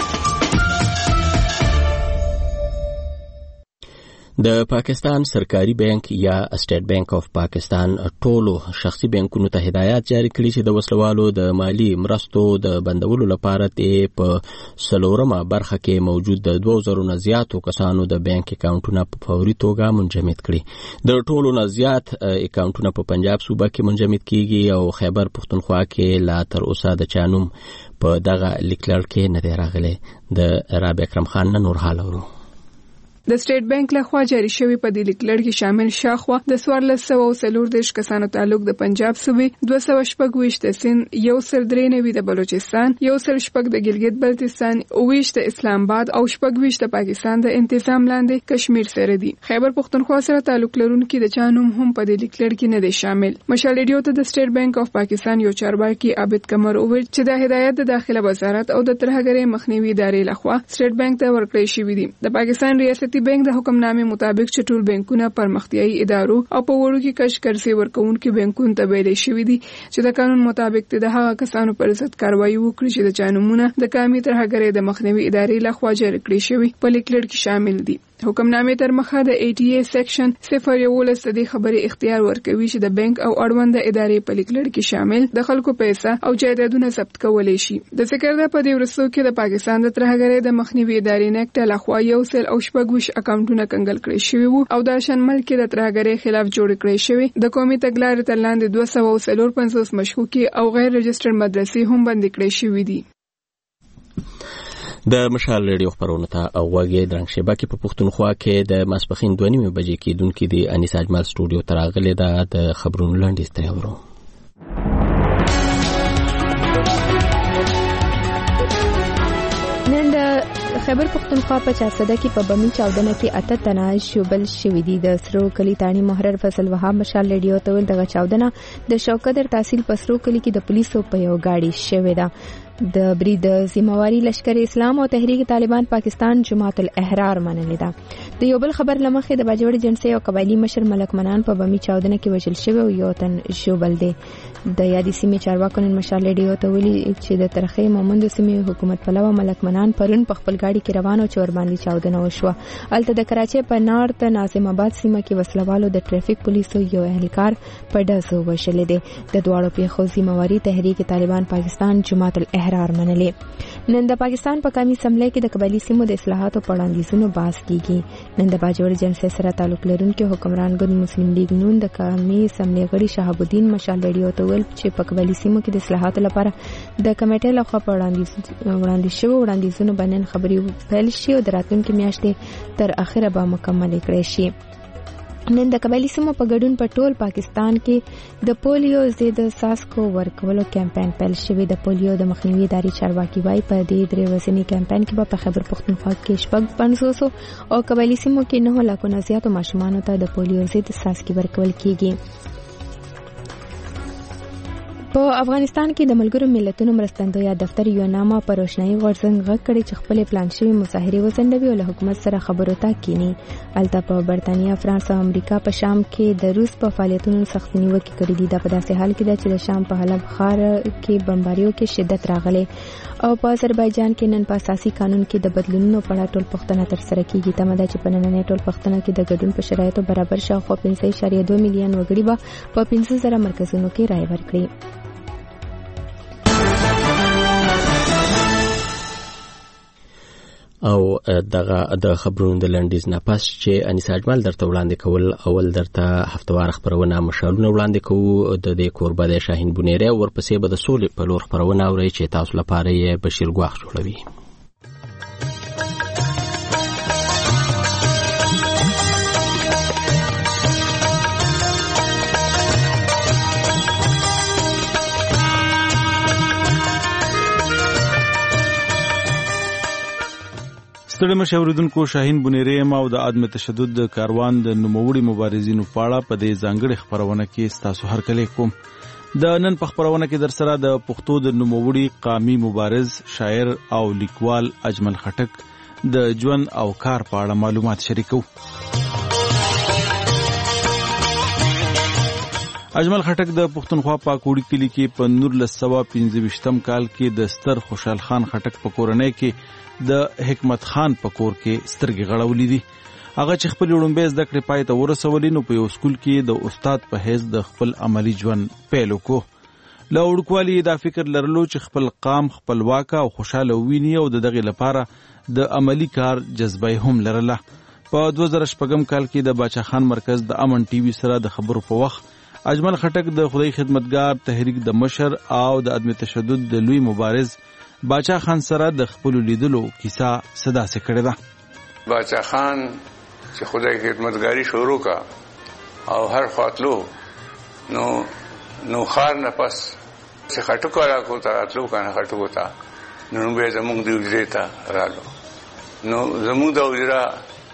د پاکستان سرکاري بانک یا اسټیټ بانک اف پاکستان ټولو شخصي بانکونو ته هدایت جاری کړي چې د وسلوالو د مالی مرستو د بندولو لپاره په څلورمه برخه کې موجود د 2000 نه زیاتو کسانو د بانک اکاونټونه په فوري توګه منجمد کړي د ټولو نه زیات اکاونټونه په پنجاب صوبه کې منجمد کیږي او خیبر پختونخوا کې لا تر اوسه د چانوم په دغه لیکلړ کې نه دی راغلی د رابع اکرم خان نور حال اورو د سټیټ بانک لخوا جاری شوی په دې لیکلړ کې شامل شاخوا د 1440 کسانو تعلق د پنجاب صوبې 226 د سند 193 د بلوچستان 116 د ګلګت بلتستان 20 د اسلام آباد او 20 د پاکستان د انتظام لاندې کشمیر سره دي خیبر پختونخوا سره تعلق لرونکي د چانوم هم په دې لیکلړ کې نه دي شامل مشال ریډیو ته د سټیټ بانک اف پاکستان یو چارواکي عابد قمر وویل چې د هدایت د داخله وزارت او د ترهګرۍ مخنیوي ادارې لخوا سټیټ بانک ته ورکړل شوې دي د پاکستان ریاست مرکزی بانک د حکمنامې مطابق چې ټول بانکونه پرمختیایي ادارو او په وړو کې کش قرضې ورکوونکو بانکونو ته ویلې شوې دي چې د قانون مطابق د هغه کسانو پر ضد کاروایی وکړي چې د چانمونه د کامي ترهګرۍ د مخنیوي ادارې لخوا جاری کړې شوی په لیکلړ کې شامل دي. حکمنامې تر مخه د ATA سیکشن 011 د دې خبرې اختیار ورکوي چې د بانک او اړوند ادارې په لیکلړ کې شامل د خلکو پیسې او جایدادونه ضبط کولای شي. د ذکر د په دې ورسو کې د پاکستان د ترهګرۍ د مخنیوي ادارې نکټ لخوا 1.26 اکاونټونه کنګل کړی شوی وو او د شنمل کې د ترهګرۍ خلاف جوړ کړی شوی د قومي تګلارې تر لاندې 254 مشکوکي او غیر رجسټر مدرسې هم بند کړی شوی دي. د مشال ریډیو خبرونه ته اوغه درنګ شبکې په پښتونخوا کې د ماسپخین 2:30 بجې کې دونکو دی انیس اجمل سټوډیو ته راغلي د خبرونو لاندې ستورو. نن د خیبر پښتونخوا په 400 کې په بمی چاودنه کې 8 تنه شوبل شوې دي. د سرو کلی تانی محرر فصل وهاب مشال ریډیو ته ول دغه چاودنه د شوکدر تحصیل په سرو کلی کې د پولیسو په یو گاډي شوې ده. د برید ذمہواری لشکر اسلام او تحریک طالبان پاکستان جماعت الاحرار منلې ده. د یو بل خبر لمخې د باجوړ جنسي او قبایلی مشر ملک منان په بمی چاودنه کې وژل شوی او یو تن شوبل دی. د یادې سیمې چارواکو نن مشال ریډیو ته ویلي چې د ترخې مومند سیمې حکومت پلوه ملک منان پرون په خپل گاډي کې روان او چور باندې چاودنه وشوه. الته د کراچۍ په نارت ناظم آباد سیمه کې وسلوالو د ټریفیک پولیسو یو اهلکار په ډزو وشل دي. د دواړو پیښو ذمہواری تحریک طالبان پاکستان جماعت الاحرار منلې. نن د پاکستان په قومي اسمبلی کې د قبایلی سیمو د اصلاحاتو په وړاندیزونو بحث کیږي. نن د باجوړ جنسي سره تعلق لرونکي حکمران ګوند مسلم لیگ نون د قومي اسمبلی غړي شهاب الدین مشال ریډیو ته ویل چې په قبایلی سیمو کې د اصلاحاتو لپاره د کمیټې لخوا په وړاندیزونو باندې خبري پیل شي او د راتلونکي میاشتې تر اخره به مکمل کړي شي. نن د قبایلی سیمو په ګډون په ټول پاکستان کې د پولیو ضد څاڅکو ورکولو کمپاین پیل شوی. د پولیو د مخنیوي ادارې چارواکي وايي په دې 3 ورځني کمپاین کې به په خیبر پښتونخوا کې 500 او قبایلی سیمو کې 9 لکه نه زیات ماشومان ته د پولیو ضد څاڅکي ورکول کیږي. په افغانستان کې د ملګرو ملتونو مرستندویه دفتر یو نامه پر روشنايي غورځنګ غږ کړي چې خپل پلان شوی مظاهره وزندوي او له حکومت سره خبرو ته کینی. الته په برتانیا، فرانس او امریکا په شام کې د روس په فعالیتونو سخت نیوکه کړې دي. دا په داسې حال کې ده چې د شام په حلب ښار کې بمباریو کې شدت راغلی او په آذربایجان کې نن په اساسي قانون کې د بدلونونو په اړه ټول پوښتنه ترسره کیږي. تمه ده چې په نننۍ ټول پوښتنه کې د ګډون په شرایطو برابر شاوخوا 5.2 میلیون وګړي به په 15,000 مرکزونو کې رای ورکړي. او دغه د خبرونو د لنډیز نه پس چې انیس اجمل درته وړاندې کول اول درته هفتوار خبرونه مشالونه وړاندې کوو. د دې کوربه د شاهین بونیری ورپسې به د سولې په لور خبرونه اوري چې تاسو لپاره یې بشیر ګواخ جوړوي. ستړي مشوردونکو شاهین بونیری او د عدم تشدد د کاروان د نوموړي مبارزینو په اړه په دې ځانګړي خبرونه کې تاسو هر کله کوم. د نن په خبرونه کې در سره د پښتو د نوموړي قامي مبارز، شاعر او لیکوال اجمل خټک د ژوند او کار په اړه معلومات شریکو. اجمل خټک د پښتونخوا پاکوړي کلی کې په 1925 کال کې د ستر خوشحال خان خټک په کورنۍ کې د حکمت خان په کور کې سترګې غړولې دي. هغه چې خپل وړاندې زده کړې پای ته ورسولې نو په یو سکول کې د استاد په حیث د خپل عملی ژوند پیل وکړو. له وړوکوالي دا فکر لرلو چې خپل قام خپلواک او خوشاله ویني او د دغه لپاره د عملی کار جذبه هم لرله. په 2006 کال کې د باچا خان مرکز د امن ټي وي سره د خبرو په وخت اجمل خټک د خدای خدمتګار تحریک د مشر او د عدم تشدد د لوی مبارز باچا خان سره د خپل لیدلو کیسه صدا سره کړې ده. باچا خان چې خدای خدمتګاری شروع کا او هر خاطلو نو خار نه پس چې خټکو را کو ته اتلو کنه خټکو ته نو به زموږ دی وزیتا رالو. نو زموږ د وزرا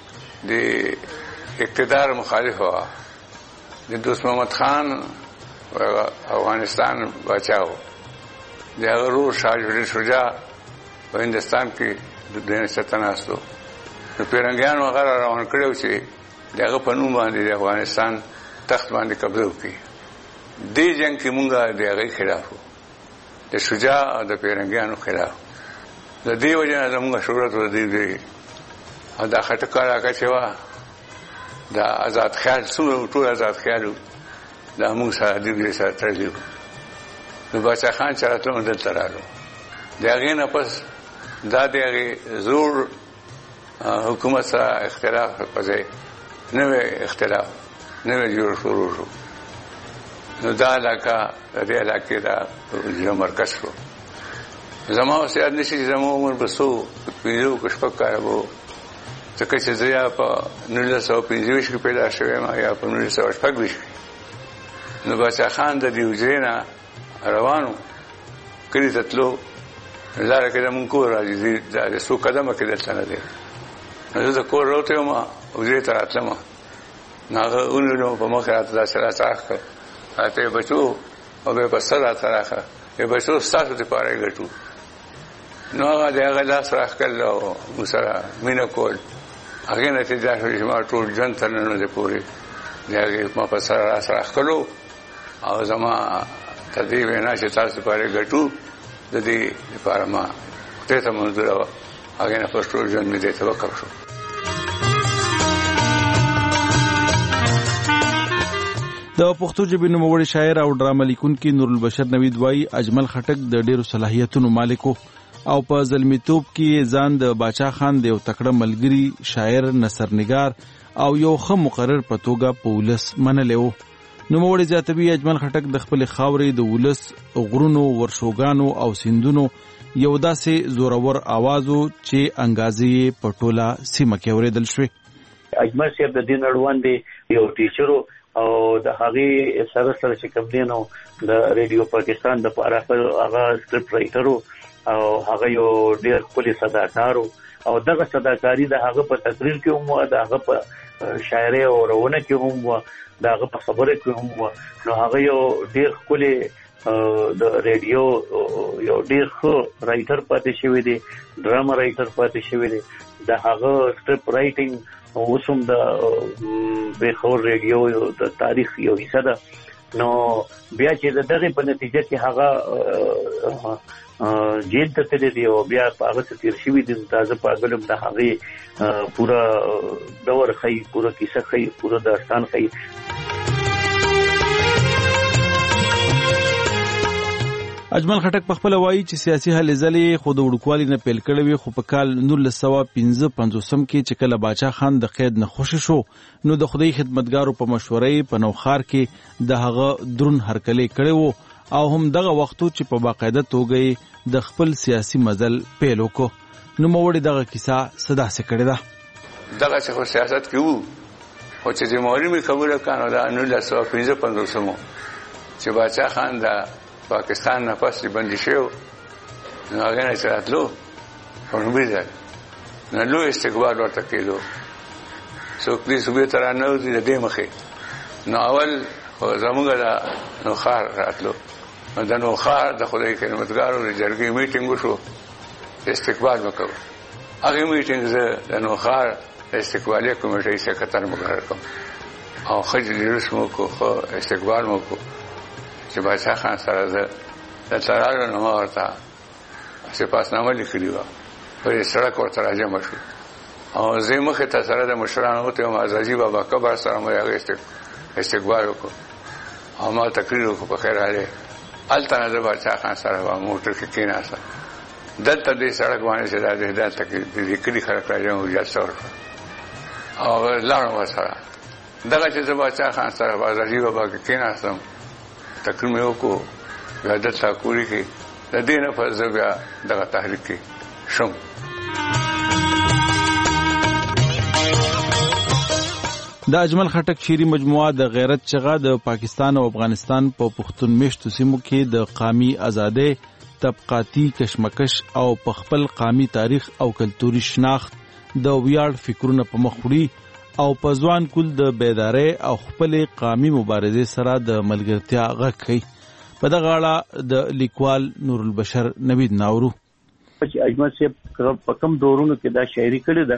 د اقتدار مخالف و د دوست محمد خان افغانستان بچاو د هغه شاه شجاع په هندستان کې د دنیا ستناستو نو پیرنګیانو هغه روان کړو چې دغه په نوم باندې د افغانستان تخت باندې قبضه وکړي. دې جنگ کې مونږه دغه خلاف د شجاع او د پیرنګیانو خلاف د دې وجه نه زموږ شهرت ودی او دا خټکا راکا چې وا دا آزاد خیال ټول آزاد خیالو دا موږ سره دې سره تړلیو. نو باچا خان چې راتلو دلته رالو د هغې نه پس دا د هغې زوړ حکومت سره اختلاف په ځای نوی اختلاف نوی جوړ شروع شو. نو دا علاقه د دې علاقې دا مرکز شو. زما اوس یاد نشي چې زما عمر به څو 15 شپږ کاله به ځکه چې زه یا په 1925 کې پیدا شوی یم یا په 1926 کې. نو باچا خان د دې حجرې نه روانو کلي ته تلو لاره کې زمونږ کور راځي دا د څو قدمه کې دلته نه دی. نو زه د کور راوتی وم حجرې ته راتلم نو هغه ونیولم په مخ راته داسې راڅرخ کړ راته یې بچو او بیا په سر راته راخه یې بچو ستاسو دپاره یې ګټو. نو هغه د هغه لاس راخ کړل او موږ سره مینه کول. هغې نتیجه شوه چې ما ټول ژوند تر نن ورځې پورې د هغې ما په سر راس راخ کړو او زما تر دې وینا چې تاسو دپاره یې ګټو د دې لپاره ما خدای ته منظوره وه. هغې نه پس ټول ژوند مې دې ته وقف شو. د پښتو ژبې نوموړی شاعر او ډرامه لیکونکی نورالبشر نوید وایي اجمل خټک د ډېرو صلاحیتونو مالک او په زلمیتوب کې ځان د باچا خان د یو تکړه ملګري شاعر نثرنګار او یو ښه مقرر په توګه په ولس منلی و. نوموړی زیاتوي اجمل خټک د خپلې خاورې د ولس غرونو ورشوګانو او سیندونو یو داسې زورور آواز و چې انګازې په ټوله سیمه کې اورېدل شوې. اجمل صاحب د دې اړوند یو ټیچر او د هغې سره چې کوم دی نو د ریډیو پاکستان د پاره هغه سکرپټ رایټر او هغه یو ډېر ښکلی صداکار او دغه صداکاري د هغه په تقریر کې هم وه د هغه په شاعرۍ او رونه کې هم وه د هغه په خبره کې هم وه. نو هغه یو ډېر ښکلی د ریډیو یو ډېر ښه رایټر پاتې شوی دی ډرامه رایټر پاتې شوی دی. د هغه سکرپټ رایټینګ اوس هم د بیخور ریډیو د تاریخ یو حصه ده. نو بیا چې د دغې په نتیجه کې هغه جیل ته تللی دی او بیا په هغه څه تېر شوي دي. تازه پاګل هم د هغې پوره دور ښیي پوره کیسه ښیي پوره داستان ښیي. اجمل خټک په خپله وایي چې سیاسي هلې ځلې خو د وړوکوالي نه پیل کړی وي خو په کال 1955 کې چې کله باچا خان د قید نه خوشي شو نو د خدای خدمتګارو په مشورې په نوښار کې د هغه درون هرکلی کړی و او هم دغه وختو چې په باقاعده توګه د خپل سیاسي مزل پیل وکړو. نوموړي دغه کیسه څه داسې کړې ده. دغه چې خو سیاست کې وو خو چې ذمهواري مې قبوله کړه نو د 1955 چې باچا خان د پاکستان نه پس بندي شو نو هغه نه چراتلو ورنبي ده نو لوی استقبال ورته کېدو. څوک دې صوبې ته راننوځي د دې مخې نو اول زموږ د نوښار راتلو نو د نوښار د خدای خدمتګارو د جرګې میټینګ وشو استقبال وکړو. هغې میټینګ زه د نوښار د استقبالي کمیټۍ سکرټر مقرر کړم او ښه جلوس مو وکړو ښه استقبال مو وکړو چې باچا خان سره زه دلته راغلو نو ما ورته سپاسنامه لیکلې وه پر سړک ورته راجمع شو او زه مخې ته سره د مشرانو وتې وم عزازي بابا کبر سره مو هغه استقبال وکړو او ما تقریر وکړو په خیر حالې. هلته نه زه باچا خان سره به موټر کې کېناستم دلته دې سړک باندې چې دا دی دلته کې د کلي خلک راجمع جلسه وکړه او لاړم ورسره. دغه چې زه باچا خان سره به عزازي بابا کې کېناستم تقریر مې وکړو بیا دلته کوري کې د دې نه پس زه بیا دغه تحریک کې شم. د اجمل خټک شعري مجموعه د غیرت چغه د پاکستان او افغانستان په پښتون میشتو سیمو کې د قامي ازادۍ طبقاتي کشمکش او په خپل قامي تاریخ او کلتوري شناخت د ویاړ فکرونه په مخ وړي او په ځوان کول د بیدارۍ او خپل قامي مبارزې سره د ملګرتیا غږ کوي. په دغه اړه د لیکوال نورالبشر نوید ناورو چې اجمل صاحب په کوم دورونو کې دا شاعري کړې ده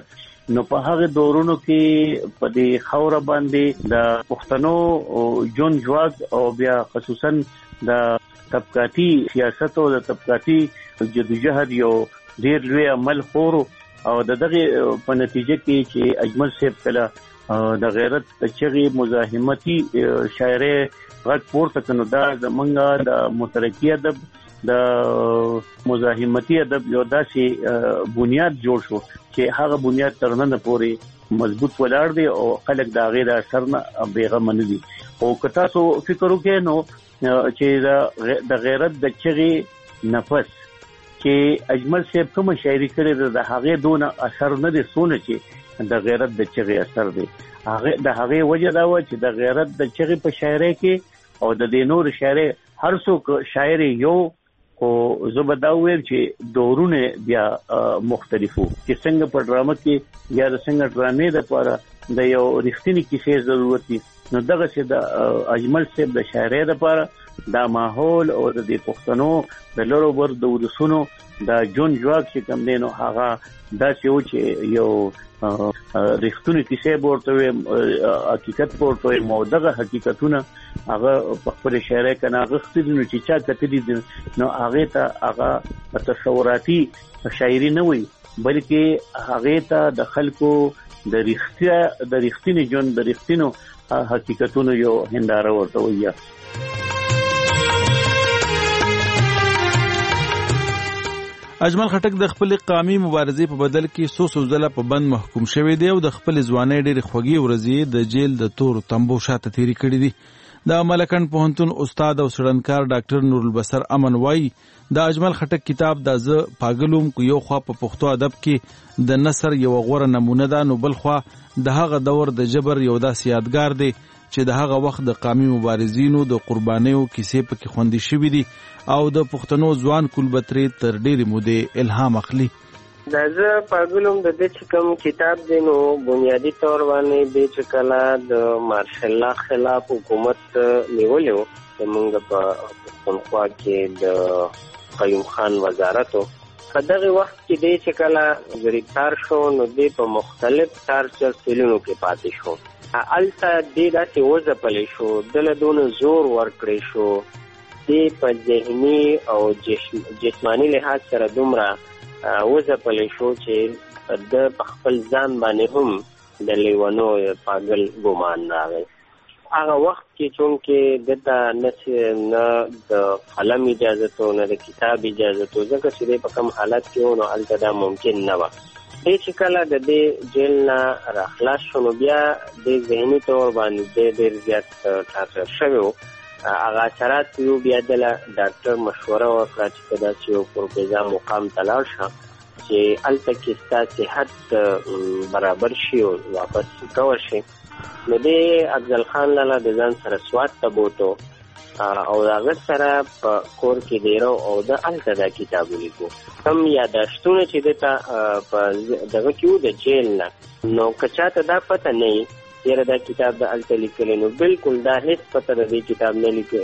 نو په هغه دورونو کې په دې خوره باندې د پښتنو جون جواز او بیا خصوصا د طبقاتي سیاست او د طبقاتي جدوجہد یو ډیر لوی عمل خورو او دغه په نتیجه کې چې اجمل صاحب کله د غیرت چغي مزاحمتي شاعري غږ پورته کړو دا زمونږ د مترقي ادب د مزاحمتي ادب یو داسې بنیاد جوړ شو چې هغه بنیاد تر نن پورې مضبوط ولاړ دی او خلک دا غیر اثر نه بیغمه نه دي او که تاسو فکر وکړئ نو چې د غیرت د چغي نفس چې اجمل صاحب کوم شاعري کړې د هغه دون اثر نه دي سونه چې د غیرت د چغي اثر دی هغه د هغه وجه دا و چې د غیرت د چغي په شاعري کې او د دینور شاعري هر څوک شاعري یو او زبداویر چې دورونه بیا مختلفو چې څنګه په ډرامه کې یا د څنګه ډرامې د لپاره د یو رښتینی کیسې ضرورت دي نو دغه چې د اجمل صاحب د شاعري لپاره دا ماحول او د پښتنو د لورو ور د ورسونو د جون جواک چې کوم دینو هغه دا چې یو رښتونی کیسې ورته حقیقت ورته مودغه حقیقتونه هغه په خپل شاعري کنه غختي نو چې چا کتلی نو هغه ته هغه تصوراتي شاعري نه وي بلکې هغه ته د خلکو د رښتینی جون د رښتینو حقیقتونو یو هنداره ورته وي. اجمل خټک د خپل قومي مبارزې په بدل کې سو ځله په بند محکوم شوی دی او د خپل ځوانۍ ډېر خوږی ورځې د جیل د تور تنبو شاته تیری کړی دي. د ملکن پوهنتون استاد او سړنکار ډاکټر نور البصر امن وای د اجمل خټک کتاب د ز پاګلوم کو یو خوا په پښتو ادب کې د نثر یو غوره نمونه ده نو بل خوا د هغه دور د جبر یو داسې یادګار دی چې د هغه وخت د قومي مبارزینو د قربانیو کیسې پکې خوندې شوې دي او د پښتنو ځوان کلبترې تر ډېرې مودې الهام اخلي. دا زه پاګلوم د دې چې کوم کتاب دی نو بنیادی طور باندې د چې کله د مارشل الله خلاف حکومت نیولیو زمونږ په پښتونخوا کې د قیوم خان وزارت په دغه وخت کې دی چې کله گرفتار شو نو دی په مختلف ټارچر سیلونو کې پاتې شو. الته دې داسې وځپلی شو دله دونه زور ورکړی شو دی په ذهني او جسماني لحاظ سره دومره وځپلی شو چې د په خپل ځان باندې هم د لیونو پاگل ګمان راغی. هغه وخت کې چونکې دته نه د قلم اجازه نه د کتاب اجازه ځکه چې په کوم حالت کې نو الته دا ممکن نه و. دې چې کله د دې جیل نه راخلاص شو نو بیا د ذهني طور باندې ډېر زیات ټارچر شوی و. هغه اثرات یو بیا د ډاکټر مشوره وکړه چې داسې یو پروفیزر مقام ته لاړ شه چې هلته کې ستا صحت برابر شي او واپس کور شي. نو دې افضل خان لاله د ځان سره سوات ته بوتو او هغه سره په کور کې دیرو او د هلته دا کتاب ولیکو کم یاداشتونه چې دته په دغه کې د جیل نه نو که چاته دا پته نه یره دا کتاب د هلته لیکلی نو بالکل دا هیڅ پته د دې کتاب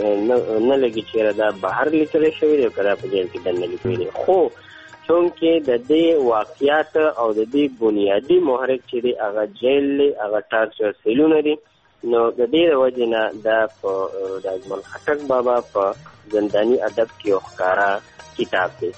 نه لګي چې دا بهر لیکلی شوی دی که دا په جیل کې دننه لیکلی دی. خو چونکې د دې واقعیات او د دې بنیادی محرک چې دی هغه جیل دی هغه ټارچر سیلونه دي نو د دې د وجې نه دا په د اجمل خټک بابا په زنداني ادب کې یو ښکاره کتاب دی.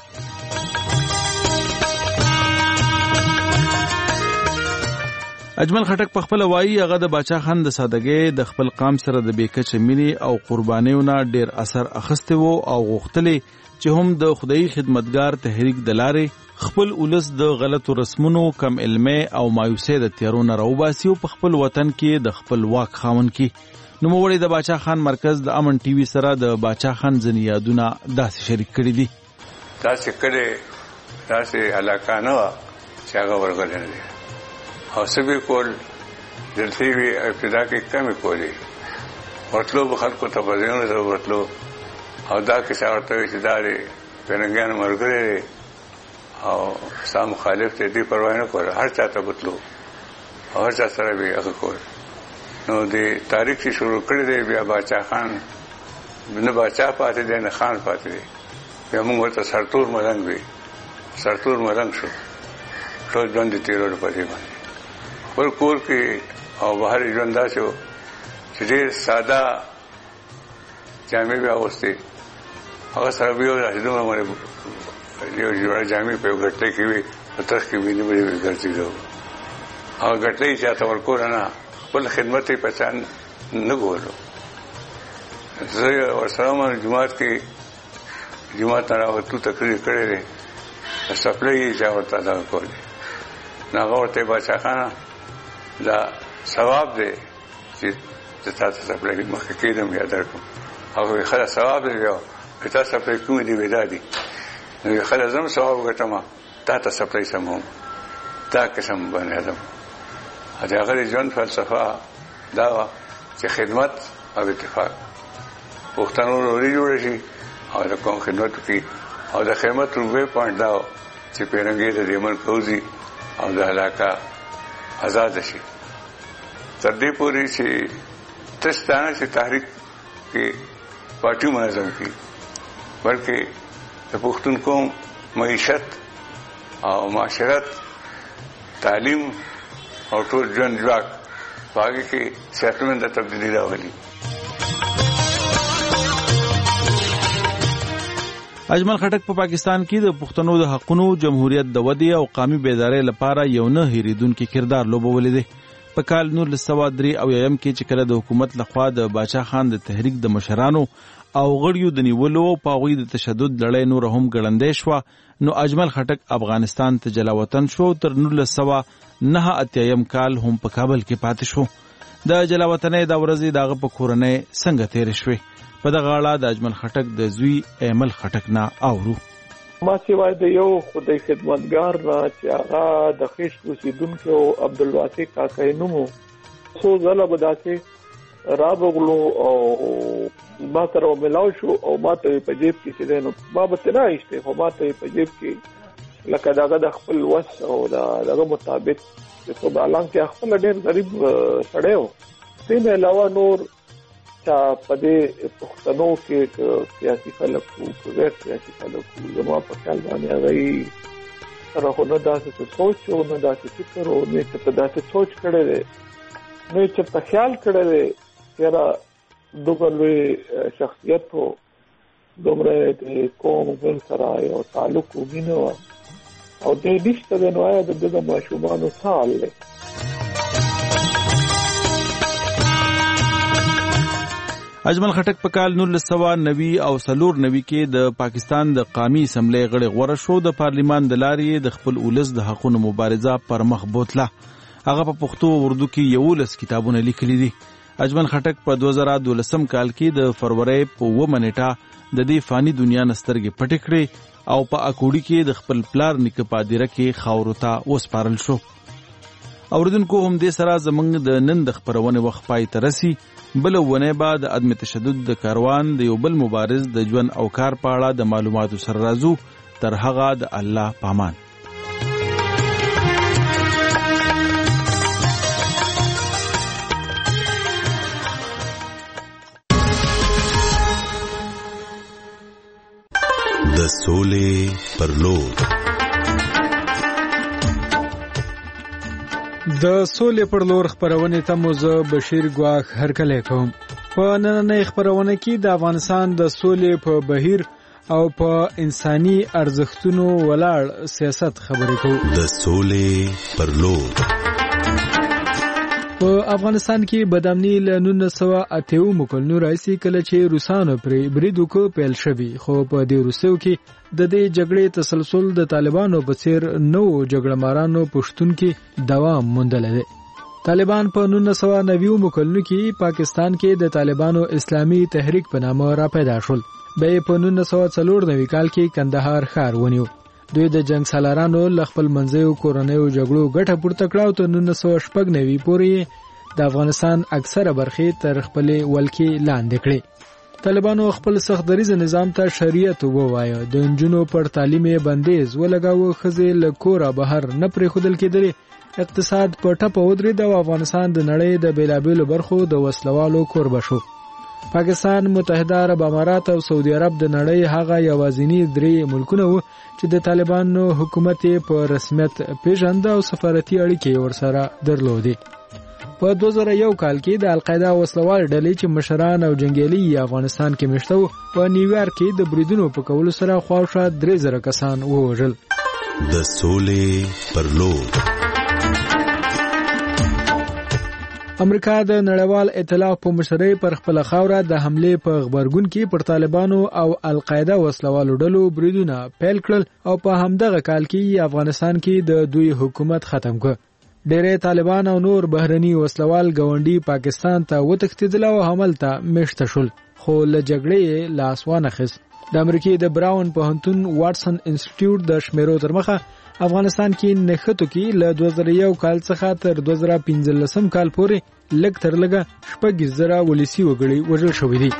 اجمل خټک په خپل وایي هغه د باچا خان د سادګۍ د خپل قام سره د بیکچې مینې او قربانیو نه ډېر اثر اخیستی و او غوښتلې چې هم د خدایي خدمتګار تحریک د لارې خپل ولس د غلطو رسمونو کم علمي او مایوسۍ د تیارو نه راوباسي او په خپل وطن کې د خپل واک خاوند کړي. نوموړی د باچا خان مرکز د امن ټي وي سره د باچا خان ځینې یادونه داسې شریک کړي دي. داسې کړی داسې علاقه نه وه چې هغه ورغلی نه دی او څه به کول دلته وي ابتدا کې کمې کولې ورتلو به خلکو ته په ځایونو ته ورتلو او دا کیسه ورته وي چې دا دی پرنګیان ملګری دی او ستا مخالف دی دې پروا نه کوله هر چا ته بتلو او هر چا سره به هغه کول. نو د تاریخ چې شروع کړی دی بیا باچا خان نه باچا پاتې دی نه خان پاتې دی بیا موږ ورته سرتور ملنګ وي سرتور ملنګ شو ټول ژوند یې تېرولو په دې باندې خپل کور کې او بهر ژوند داسې و چې ډېر ساده جامې به اغوستې، هغه سره به یو دومره باندې یو جوړه جامې په یو ګټۍ کې وي، په ترخ کې وینې به ګرځېدو. هغه ګټۍ چاته ورکوله نه، خپل خدمت یې پچان نه کولو. زه ورسره وم جومات کې، جومات نه راوتو تقریر کړی دی، سپلۍ یې چا ورته دغه کولې، نو هغه ورته باچا خانه دا ثواب دی چې تا ته سپلۍ مخکې کېدم یا درکړم. هغه وایي ښه ثواب دی، که تا سپلۍ کومې دي وایي دا دي، نو وایي ښه زه هم ثواب ګټم، تا ته سپلۍ سموم، دا قسم بني ادم. د هغه د ژوند فلسفه دا وه چې خدمت او اتفاق، پښتنو وروري جوړه شي او د قوم خدمت وکړي، او د خدمت روبې پوینټ دا و چې پیرنګي د دې ملک وځي او د علاقه آزاد شي. تر دې پورې چې تستانه چې تحریک کې پارټي منظم کړي، بلکې د پښتون قوم معیشت او معاشرت، تعلیم او ټول ژوند ځواک په هغې کې صحتمنده تبدیلي راولي. اجمل خټک په پاکستان کې د پښتنو د حقونو، جمهوریت د ودې او قومي بیدارۍ لپاره یو نه هېرېدونکی کردار لوبولی دی. په کال 1983 کې چې کله د حکومت لخوا د باچا خان د تحریک د مشرانو او غړیو د نیولو او په هغوی د تشدد لړۍ نوره هم ګړندۍ شوه، نو اجمل خټک افغانستان ته جلا وطن شو. تر 1989 کال هم په کابل کې پاتې شو. د جلا وطنۍ دا ورځې د هغه په کورنۍ څنګه تېرې شوې؟ په دغه اړه د اجمل خټک د زوی ایمل خټک نه اورو. ما سیوای د یو خدای خدمتګار نه چې هغه د خیش اوسیدونکو او عبدالواسع کاکای نومو، څو ځله به داسې رابغلو او ما سره ملاو شو او ما ته په جیب کې چې دی نو ما به ترې راایستې، خو ما ته په جیب کې لکه دغه د خپل وس او دغه مطابق چې څو حالانکه خپل ډېر غریب سړی و. دې نه علاوه نور چا په دې پښتنو کې سیاسي خلک وو، غیر سیاسي خلک وو، زما په خیال باندې هغوی سره خو نه داسې سوچ و نه داسې فکر و، نه چېرته داسې سوچ کړی دی، نه چېرته خیال کړی دی چې یاره دومره لوی شخصیت و، دومره د قوم ګل سره یو تعلق و، مینه وه او دې نشته دی. نو آیا د ده د ماشومانو څه حال دی؟ اجمل خټک په کال 1990 او 1994 کې د پاکستان د قومي اسمبلی غړی غوړه شو. د پارلیمان د لارې د خپل ولس د حقونو مبارزه پر مخ بوتله. هغه په پښتو او اردو کې 11 کتابونه لیکلي دي. اجمل خټک په 2012 کال کې د فروری په 9 نیټه د دې فانی دنیا نسترګې پټې کړې او په اکوړی کې د خپل پلار نیکه پادیره کې خاورو ته وسپارل شو. اوردونکو هم دې سره زمنګ د نن د خبرونه وخت پای ته رسي. بل ونه بعد عدم تشدد د کاروان د یو بل مبارز د ژوند او کار په اړه د معلوماتو سره راځو. تر هغه د الله پامان. د سولې پر لور. د سولې پر لور خبرونه ته مو زه بشیر ګواخ هرکلی کوم. په نننۍ خبرونه کې د افغانستان د سولې په بهیر او په انساني ارزښتونو ولاړ سیاست خبرې کوو. د سولې پر لور. په افغانستان کې بدامني له 1980 کلونو راځي کله چې روسانو پر برید وکړ پیل شوی، خو په دې روسیو کې د دې جګړې تسلسل د طالبانو په څیر نو جګړه مارانو پښتون کې دوام موندل دي. طالبان په 1990 کلونو کې پاکستان کې د طالبانو اسلامي تحریک په نامه را پیدا شول. به په 1994 کال کې کندهار ښار ونیو. دوی د جنگ سالارانو خپل منځیو کورنیو جګړو ګټه پورته کړه او تر 1990 پورې د افغانستان اکثره برخې تر خپل ولکې لاندې کړې. طالبانو خپل سخت دریز نظام ته شریعت ووایه، د انجونو پر تعلیم بندیز ولګاوه، ښځې له کوره بهر نه پرېښودل کېدلې، اقتصاد په ټپه ودرېد او افغانستان د نړۍ د بیلابیلو برخو د وسلوالو کوربه شو. پاکستان، متحده عرب امارات او سعودي عرب د نړۍ هغه یوازینی 3 ملکونه وو چې د طالبانو حکومت په رسمیت پیژند او سفارتي اړیکې ورسره درلودې. په 2001 کال کې د القاعده وسلوال ډلې چې مشران او جنگیالي افغانستان کې مشته وو په نیویارک کې د بریدونو په کولو سره خواوشا 3000 کسان ووژل. د سولې پر لور امریکا د نړیوال ائتلاف په مشرۍ پر خپل خاوره د حمله په خبرګون کې پر طالبانو او القاعده وسلوالو ډلو بریدونه پیل کړل او په همدغه کال کې افغانستان کې د دوی حکومت ختم کړ. ډېری طالبان او نور بهرني وسلوال ګاونډي پاکستان ته وتښتېدل او حمل ته مشته شول، خو له جګړې لاس وانه خیست. د امریکای د براون پوهنتون واټسن انسټیټیوټ د شمیرو تر مخه افغانستان کې نښتو کې له 2001 کال څخه تر 2015 کال پورې لږ تر لږه 6,000 ولسی وګړي وژل شوي دي.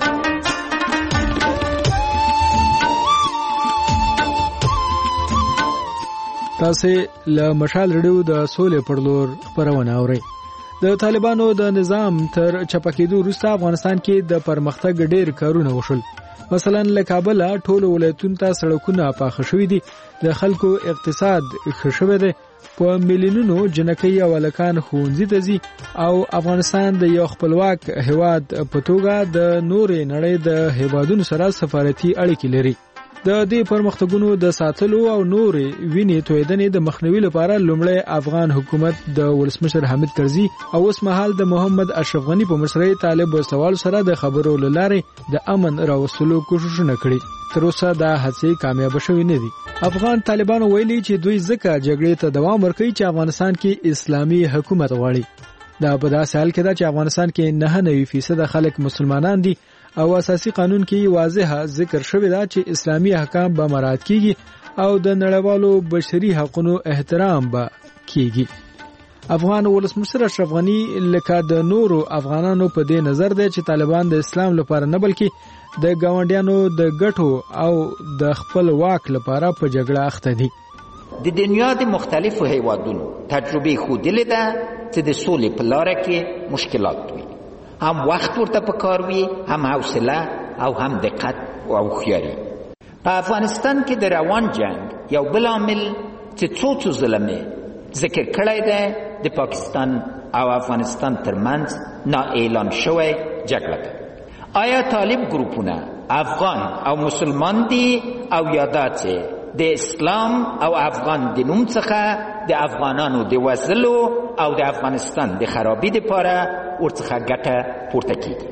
تاسو له مشال رډیو د سولې پر لور خبرونه اورئ. د طالبانو د نظام تر چپکېدو وروسته افغانستان کې د پرمختګ ډېر کارونه وشول. مثلا له کابل ټول ولایتونو ته سړکونه پاخه شوي دي، د خلکو اقتصاد ښه شوی دی، په میلیونونو جنکۍ او هلکان ښوونځي ته ځي او افغانستان د یو خپلواک هیواد په توګه د نورې نړۍ د هیوادونو سره سفارتي اړیکې لري. د دې پرمختګونو د ساتلو او نورې وینې تویدنې د مخنیوي لپاره لومړی افغان حکومت د ولسمشر حامد کرزي او اوس مهال د محمد اشرف غني په مشرۍ طالب وسوال سره د خبرو لارې د امن راوستلو کوششونه کړي. تر اوسه دا هڅې کامیاب شوې نه دي. افغان طالبانو ویلي چې دوی ځکه جګړې ته دوام ورکوي چې افغانستان کې اسلامي حکومت غواړي. دا په داسې حال کې ده چې افغانستان کې 99% خلک مسلمانان دي او اساسي قانون کې واضح ذکر شوی دا چې اسلامي احکام به مراعات کیږي او د نړیوالو بشري حقوقو احترام به کیږي. افغان ولسمشر اشرف غني لکه د نورو افغانانو په دې نظر دی چې طالبان د اسلام لپاره نه بلکې د ګاونډیانو د ګټو او د خپل واک لپاره په جګړه اخته دي. د دنیا د مختلفو هیوادونو تجربه ښودلې ده چې د سولې په لاره کې مشکلات وي، هم وخت ورته پکار وي، هم حوصله او هم دقت او هوښیاري. په افغانستان کې د روان جنگ یو بل عامل چې څو ظلمې ذکر کړی دی د پاکستان او افغانستان ترمنځ نا اعلان شوی جګړه ده. آیا طالب گروپونه افغان او مسلمان دي او یا دا چې د اسلام او افغان د نوم څخه د افغانانو د وژلو او د افغانستان د خرابي لپاره ورڅخه ګټه پورته کیږي؟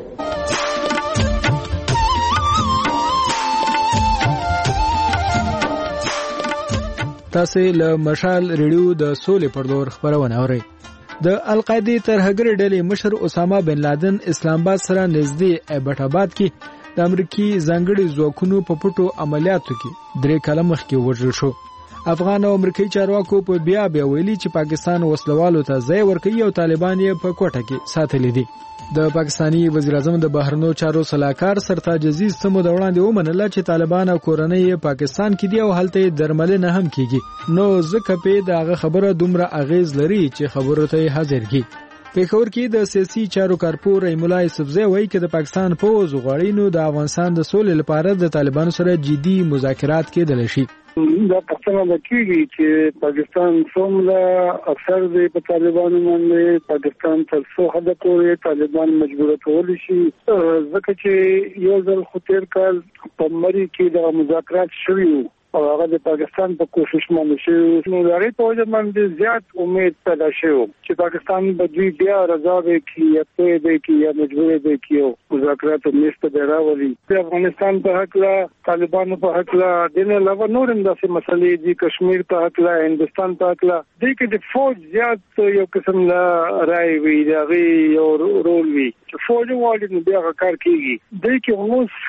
تاسو له مشال ریډیو د سولې پر لور خبرونه اورئ. د القاعده ترهګر ډلې مشر اسامه بن لادن اسلام آباد سره نږدې ایبټ آباد کې د امریکای ځانګړي ځواکونو په پټو عملیاتو کې 3 کاله مخکې وژل شو. افغان او امریکایي چارواکو په بیا ویلي چې پاکستان وسلوالو ته ځای ورکوي او طالبان یې په کوټه کې ساتلي دي. د پاکستانی وزیر اعظم د بهرنیو چارو صلاحکار سرتاج عزیز سمو د وړاندې ومنله چې طالبان او کورنۍ پاکستان کې دي او هلته درملنه هم کیږي، نو ځکه په دغه خبره دومره اغیز لري چې خبرو ته حاضر کی. پیښور کې د سیاسي چارو کارپور ایمولا یوسفزی وایي چې د پاکستان پوز غواړي نو د افغانستان د سولې لپاره د طالبانو سره جدي مذاکرات کېدل شي. دا پښتنه د کیږي چې پاکستان څومره اثر دی په طالبانو باندې، پاکستان تر څو حد پورې طالبان مجبور کول شي، ځکه چې یو ځل خو تیر کال په مری کې د مذاکرات شوي او هغه د پاکستان په کوشش باندې شو، نو لري په وجه باندې زیات امید پیدا شو چې پاکستان به دوی بیا رضا وکړي یا په دې کې یا مجبور دي کې مذاکرات نشته دراولي. په افغانستان په حق لا طالبانو په حق لا دنه علاوه نور هم داسې مسلې دي، کشمیر په حق لا، هندستان په حق لا، د کې د فوج زیات یو قسم لا راي وي دغه یو رول وي چې فوج والی نو بیا کار کوي. د کې اوس فوج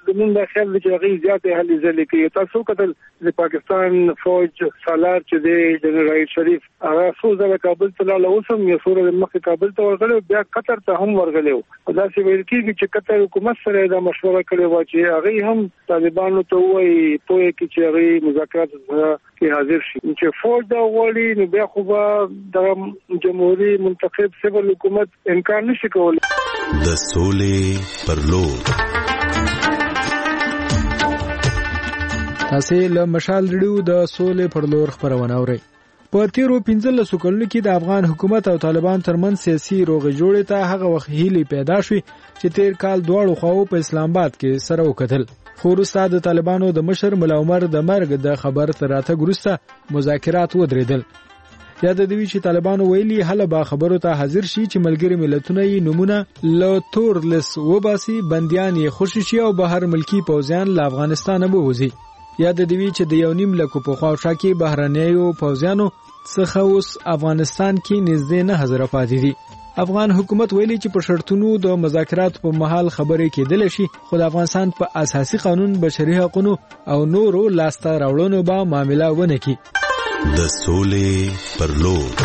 زموږ د خیال چې هغه زیاتې هلې ځلې کوي. تاسو کتل د پاکستان فوج سالار چې د جنرال شریف هغه څو ځله کابل ته لاړ، اوس هم یو څو ورځې مخکې کابل ته ورغلی، بیا قطر ته هم ورغلی. دا چې ویل کېږي چې قطر حکومت سره دا مشوره کړې وه چې هغه هم طالبانو ته وایي پوهه کې چې هغه مذاکرات کې حاضر شي. چې فوج دا غواړي نو بیا خو به د جمهوریت منتخب سیول حکومت انکار نشي کولی. د سولې پر لور تاسې له مشال ریډیو د سولې پر لور خپرونه اورئ. په تیرو 15 کلونو کې د افغان حکومت او طالبان ترمنځ سیاسي روغې جوړې ته هغه وخت هیلې پیدا شوې چې تیر کال دواړو خواو په اسلام آباد کې سره وکتل. خو وروسته د طالبانو د مشر ملا عمر د مرګ د خبر تر راتګ وروسته مذاکرات ودرېدل. یاد دی چې طالبانو ویلي هله با خبرو ته حاضر شي چې ملګری ملتونه یې نمونه له تور لس وباسي، بنديان یې خوشي شي او بهر ملکی پوځیان له افغانستان ووځي. یاد دی چې د 1.5 لک په خواوشا کې بهرنیو پوځیانو څخه اوس افغانستان کې نږدې 9000 پاتې دي. افغان حکومت ویلي چې په شرطونو د مذاکرات په محل خبرې کېدل شي، خو د افغانستان په اساسي قانون، بشري حقوقو او نورو لاسته راوړنو به معامله ونه کړي. د سولې پر لور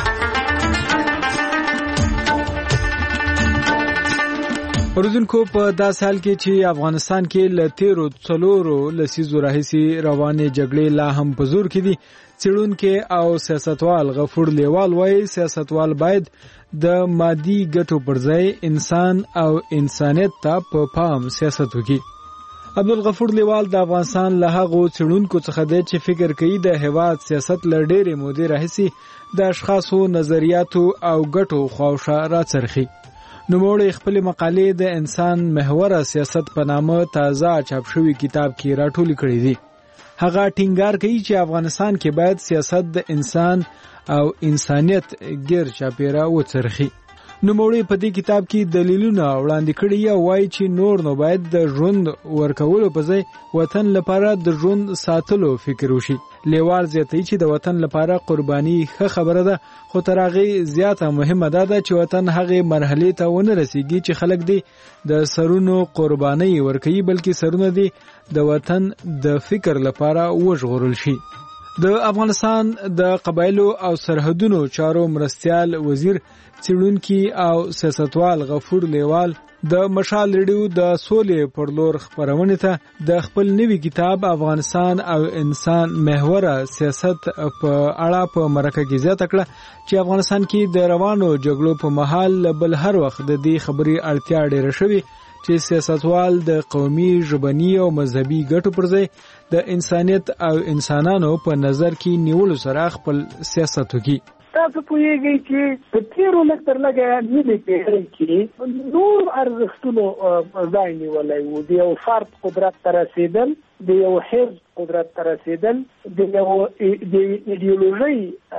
اوریدونکو په داسې حال کې چې افغانستان کې له تیرو 4 لسیزو راهیسې روانې جګړې لا هم په زور کې دي، څېړونکي او سیاستوال غفور لیوال وایي سیاستوال باید د مادي ګټو پر ځای انسان او انسانیت ته په پام سیاست وکړي. عبدالغفور لیوال د افغانستان له هغو څېړونکو څخه دی چې فکر کوي د هیواد سیاست له ډېرې مودې راهیسې د اشخاصو نظریاتو او ګټو خواوشا راڅرخي. نوموړی خپلې مقالې د انسان محوره سیاست په نامه تازه چاپ شوي کتاب کې راټولې کړې دي. هغه ټینګار کوي چې افغانستان کې باید سیاست د انسان او انسانیت غیر چاپیره وڅرخي. نوموړی په دې کتاب کې دلیلونه وړاندې کړي او وایي چې نور نو باید د ژوند ورکولو په ځای وطن لپاره د ژوند ساتلو فکر وشي. لیوال زیاتوي چې د وطن لپاره قرباني ښه خبره ده، خو تر هغې زیاته مهمه ده چې وطن هغې مرحلې ته ونه رسیږي چې خلک دې د سرونو قرباني ورکوي، بلکې سرونه دې د وطن د فکر لپاره وژغورل شي. د افغانستان د قبایلو او سرحدونو چارو مرستیال وزیر څېړونکي او سیاستوال غفور لیوال د مشال ریډیو د سولې پر لور خپرونې ته د خپل نوي کتاب افغانستان او انسان محوره سیاست په اړه په مرکه کې زیاته کړه چې افغانستان کې د روانو جګړو په مهال بل هر وخت د دې خبرې اړتیا ډېره شوې چې سیاستوال د قومي، ژبني او مذهبي ګټو پر ځای د انسانیت او انسانانو په نظر کې نیولو سره خپل سیاست وکړي. تاسو پوهیږئ چې په تیرو لږ تر لږه نیمې پېړۍ کې نور ارزښتونو ځای نیولی و. د یو فرد قدرت ته رسېدل، د یو حزب قدرت ته رسېدل، د یو ایډیولوژۍ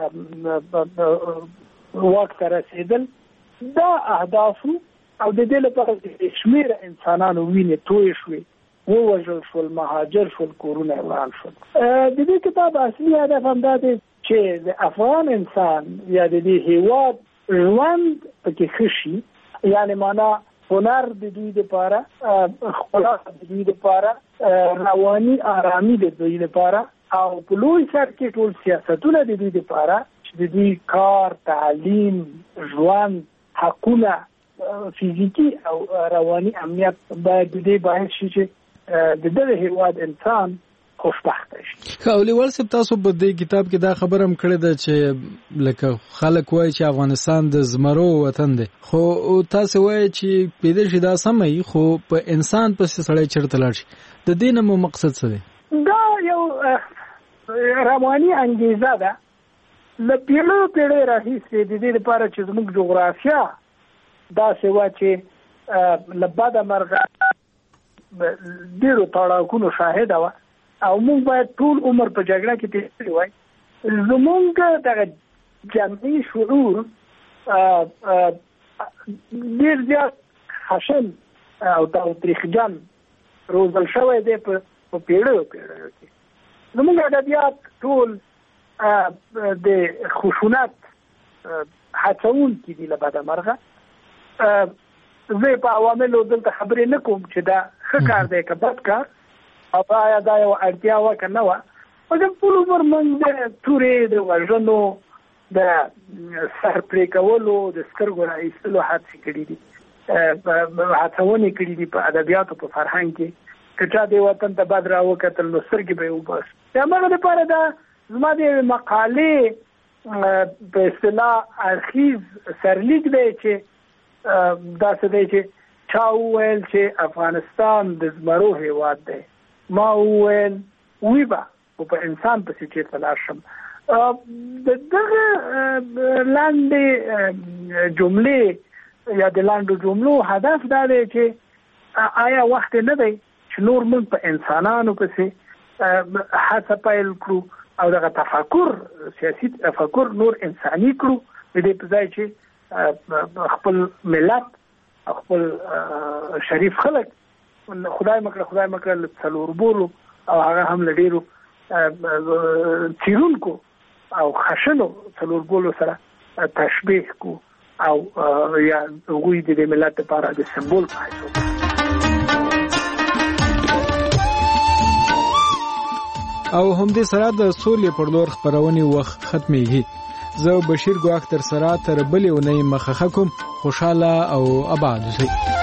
واک ته رسېدل، دا اهدافو او د دې لپاره چې شمېره انسانانو وینې تویې شوې، ووژل شول، مهاجر شول، کورونه یې وران شول. د دې کتاب اصلي هدف همدا دی چې د افغان انسان یا د دې هیواد ژوند پکې ښه شي، یعنې معنا هنر د دوی دپاره، ښکلا د دوی دپاره، رواني آرامي د دوی دپاره، او په لوی سر کې ټول سیاستونه د دوی دپاره چې د دوی کار، تعلیم، ژوند، حقونه، فیزیکی او رواني امنیت باید د دې باعث شي چې د دغه هیواد انسان خوشبخته شي. اولیوال صاحب تاسو په دې کتاب کې دا خبره هم کړې ده چې لکه خلک وایي چې افغانستان د زمرو وطن دی، خو تاسو وایي چې پیدا شي دا سمه وي، خو په انسان پسې سړی چېرته لاړ شي. د دې نه مو مقصد څه دی؟ دا یو رواني انګیزه ده. له پیړیو راهیسې د دې لپاره چې زموږ جغرافیه داسې وه چې له بده مرغه ډېرو تړاکونو شاهده وه او موږ باید ټول عمر په جګړه کې تېر کړی وای. زموږ دغه جمعي شعور ډېر زیات خشن او تاوتریخجن روزل شوی دی په پیړیو کې. زموږ ادبیات ټول د خشونت هڅونکي دي له بده مرغه. زه په عواملو دلته خبرې نه کوم چې دا ښه کار دی که بد کار او آیا دا یو اړتیا وه که نه وه مګر ټول عمر موږ د تورې د وژنو د سر پرې کولو د سترګو راایستلو هڅې کړي دي هڅونې کړي دي په ادبیاتو په فرهنګ کې که چا دې وطن ته بد راوکتل نو سترګې به یې وباسي د همغه دپاره دا زما د مقالې په اصطلاح اړخیز سرلیک دی چې داسې دی چې چا وویل چې افغانستان د زمرو هیواد دی ما وویل وی به خو په انسان پسې چېرته لاړ شم د دغه لاندې جملې یا د لاندو جملو هدف دا دی چې آیا وخت نه دی چې نور موږ په انسانانو پسې هڅه پیل کړو او دغه تفکر سیاسي تفکر نور انساني کړو د دې په ځای چې خپل ملت خپل شریف خلک خدای مکړه څلور بولو او هغه هم له ډېرو څیرونکو او خشنو څلور بولو سره تشبیه کو او یا هغوی د ملت لپاره د سمبول په حیث او همدې سره د سولې پر لور خپرونې وخت ختمېږي زه بشیر ګواښ تر سره تر بلې اونۍ مخه کوم خوشاله او آباد اوسئ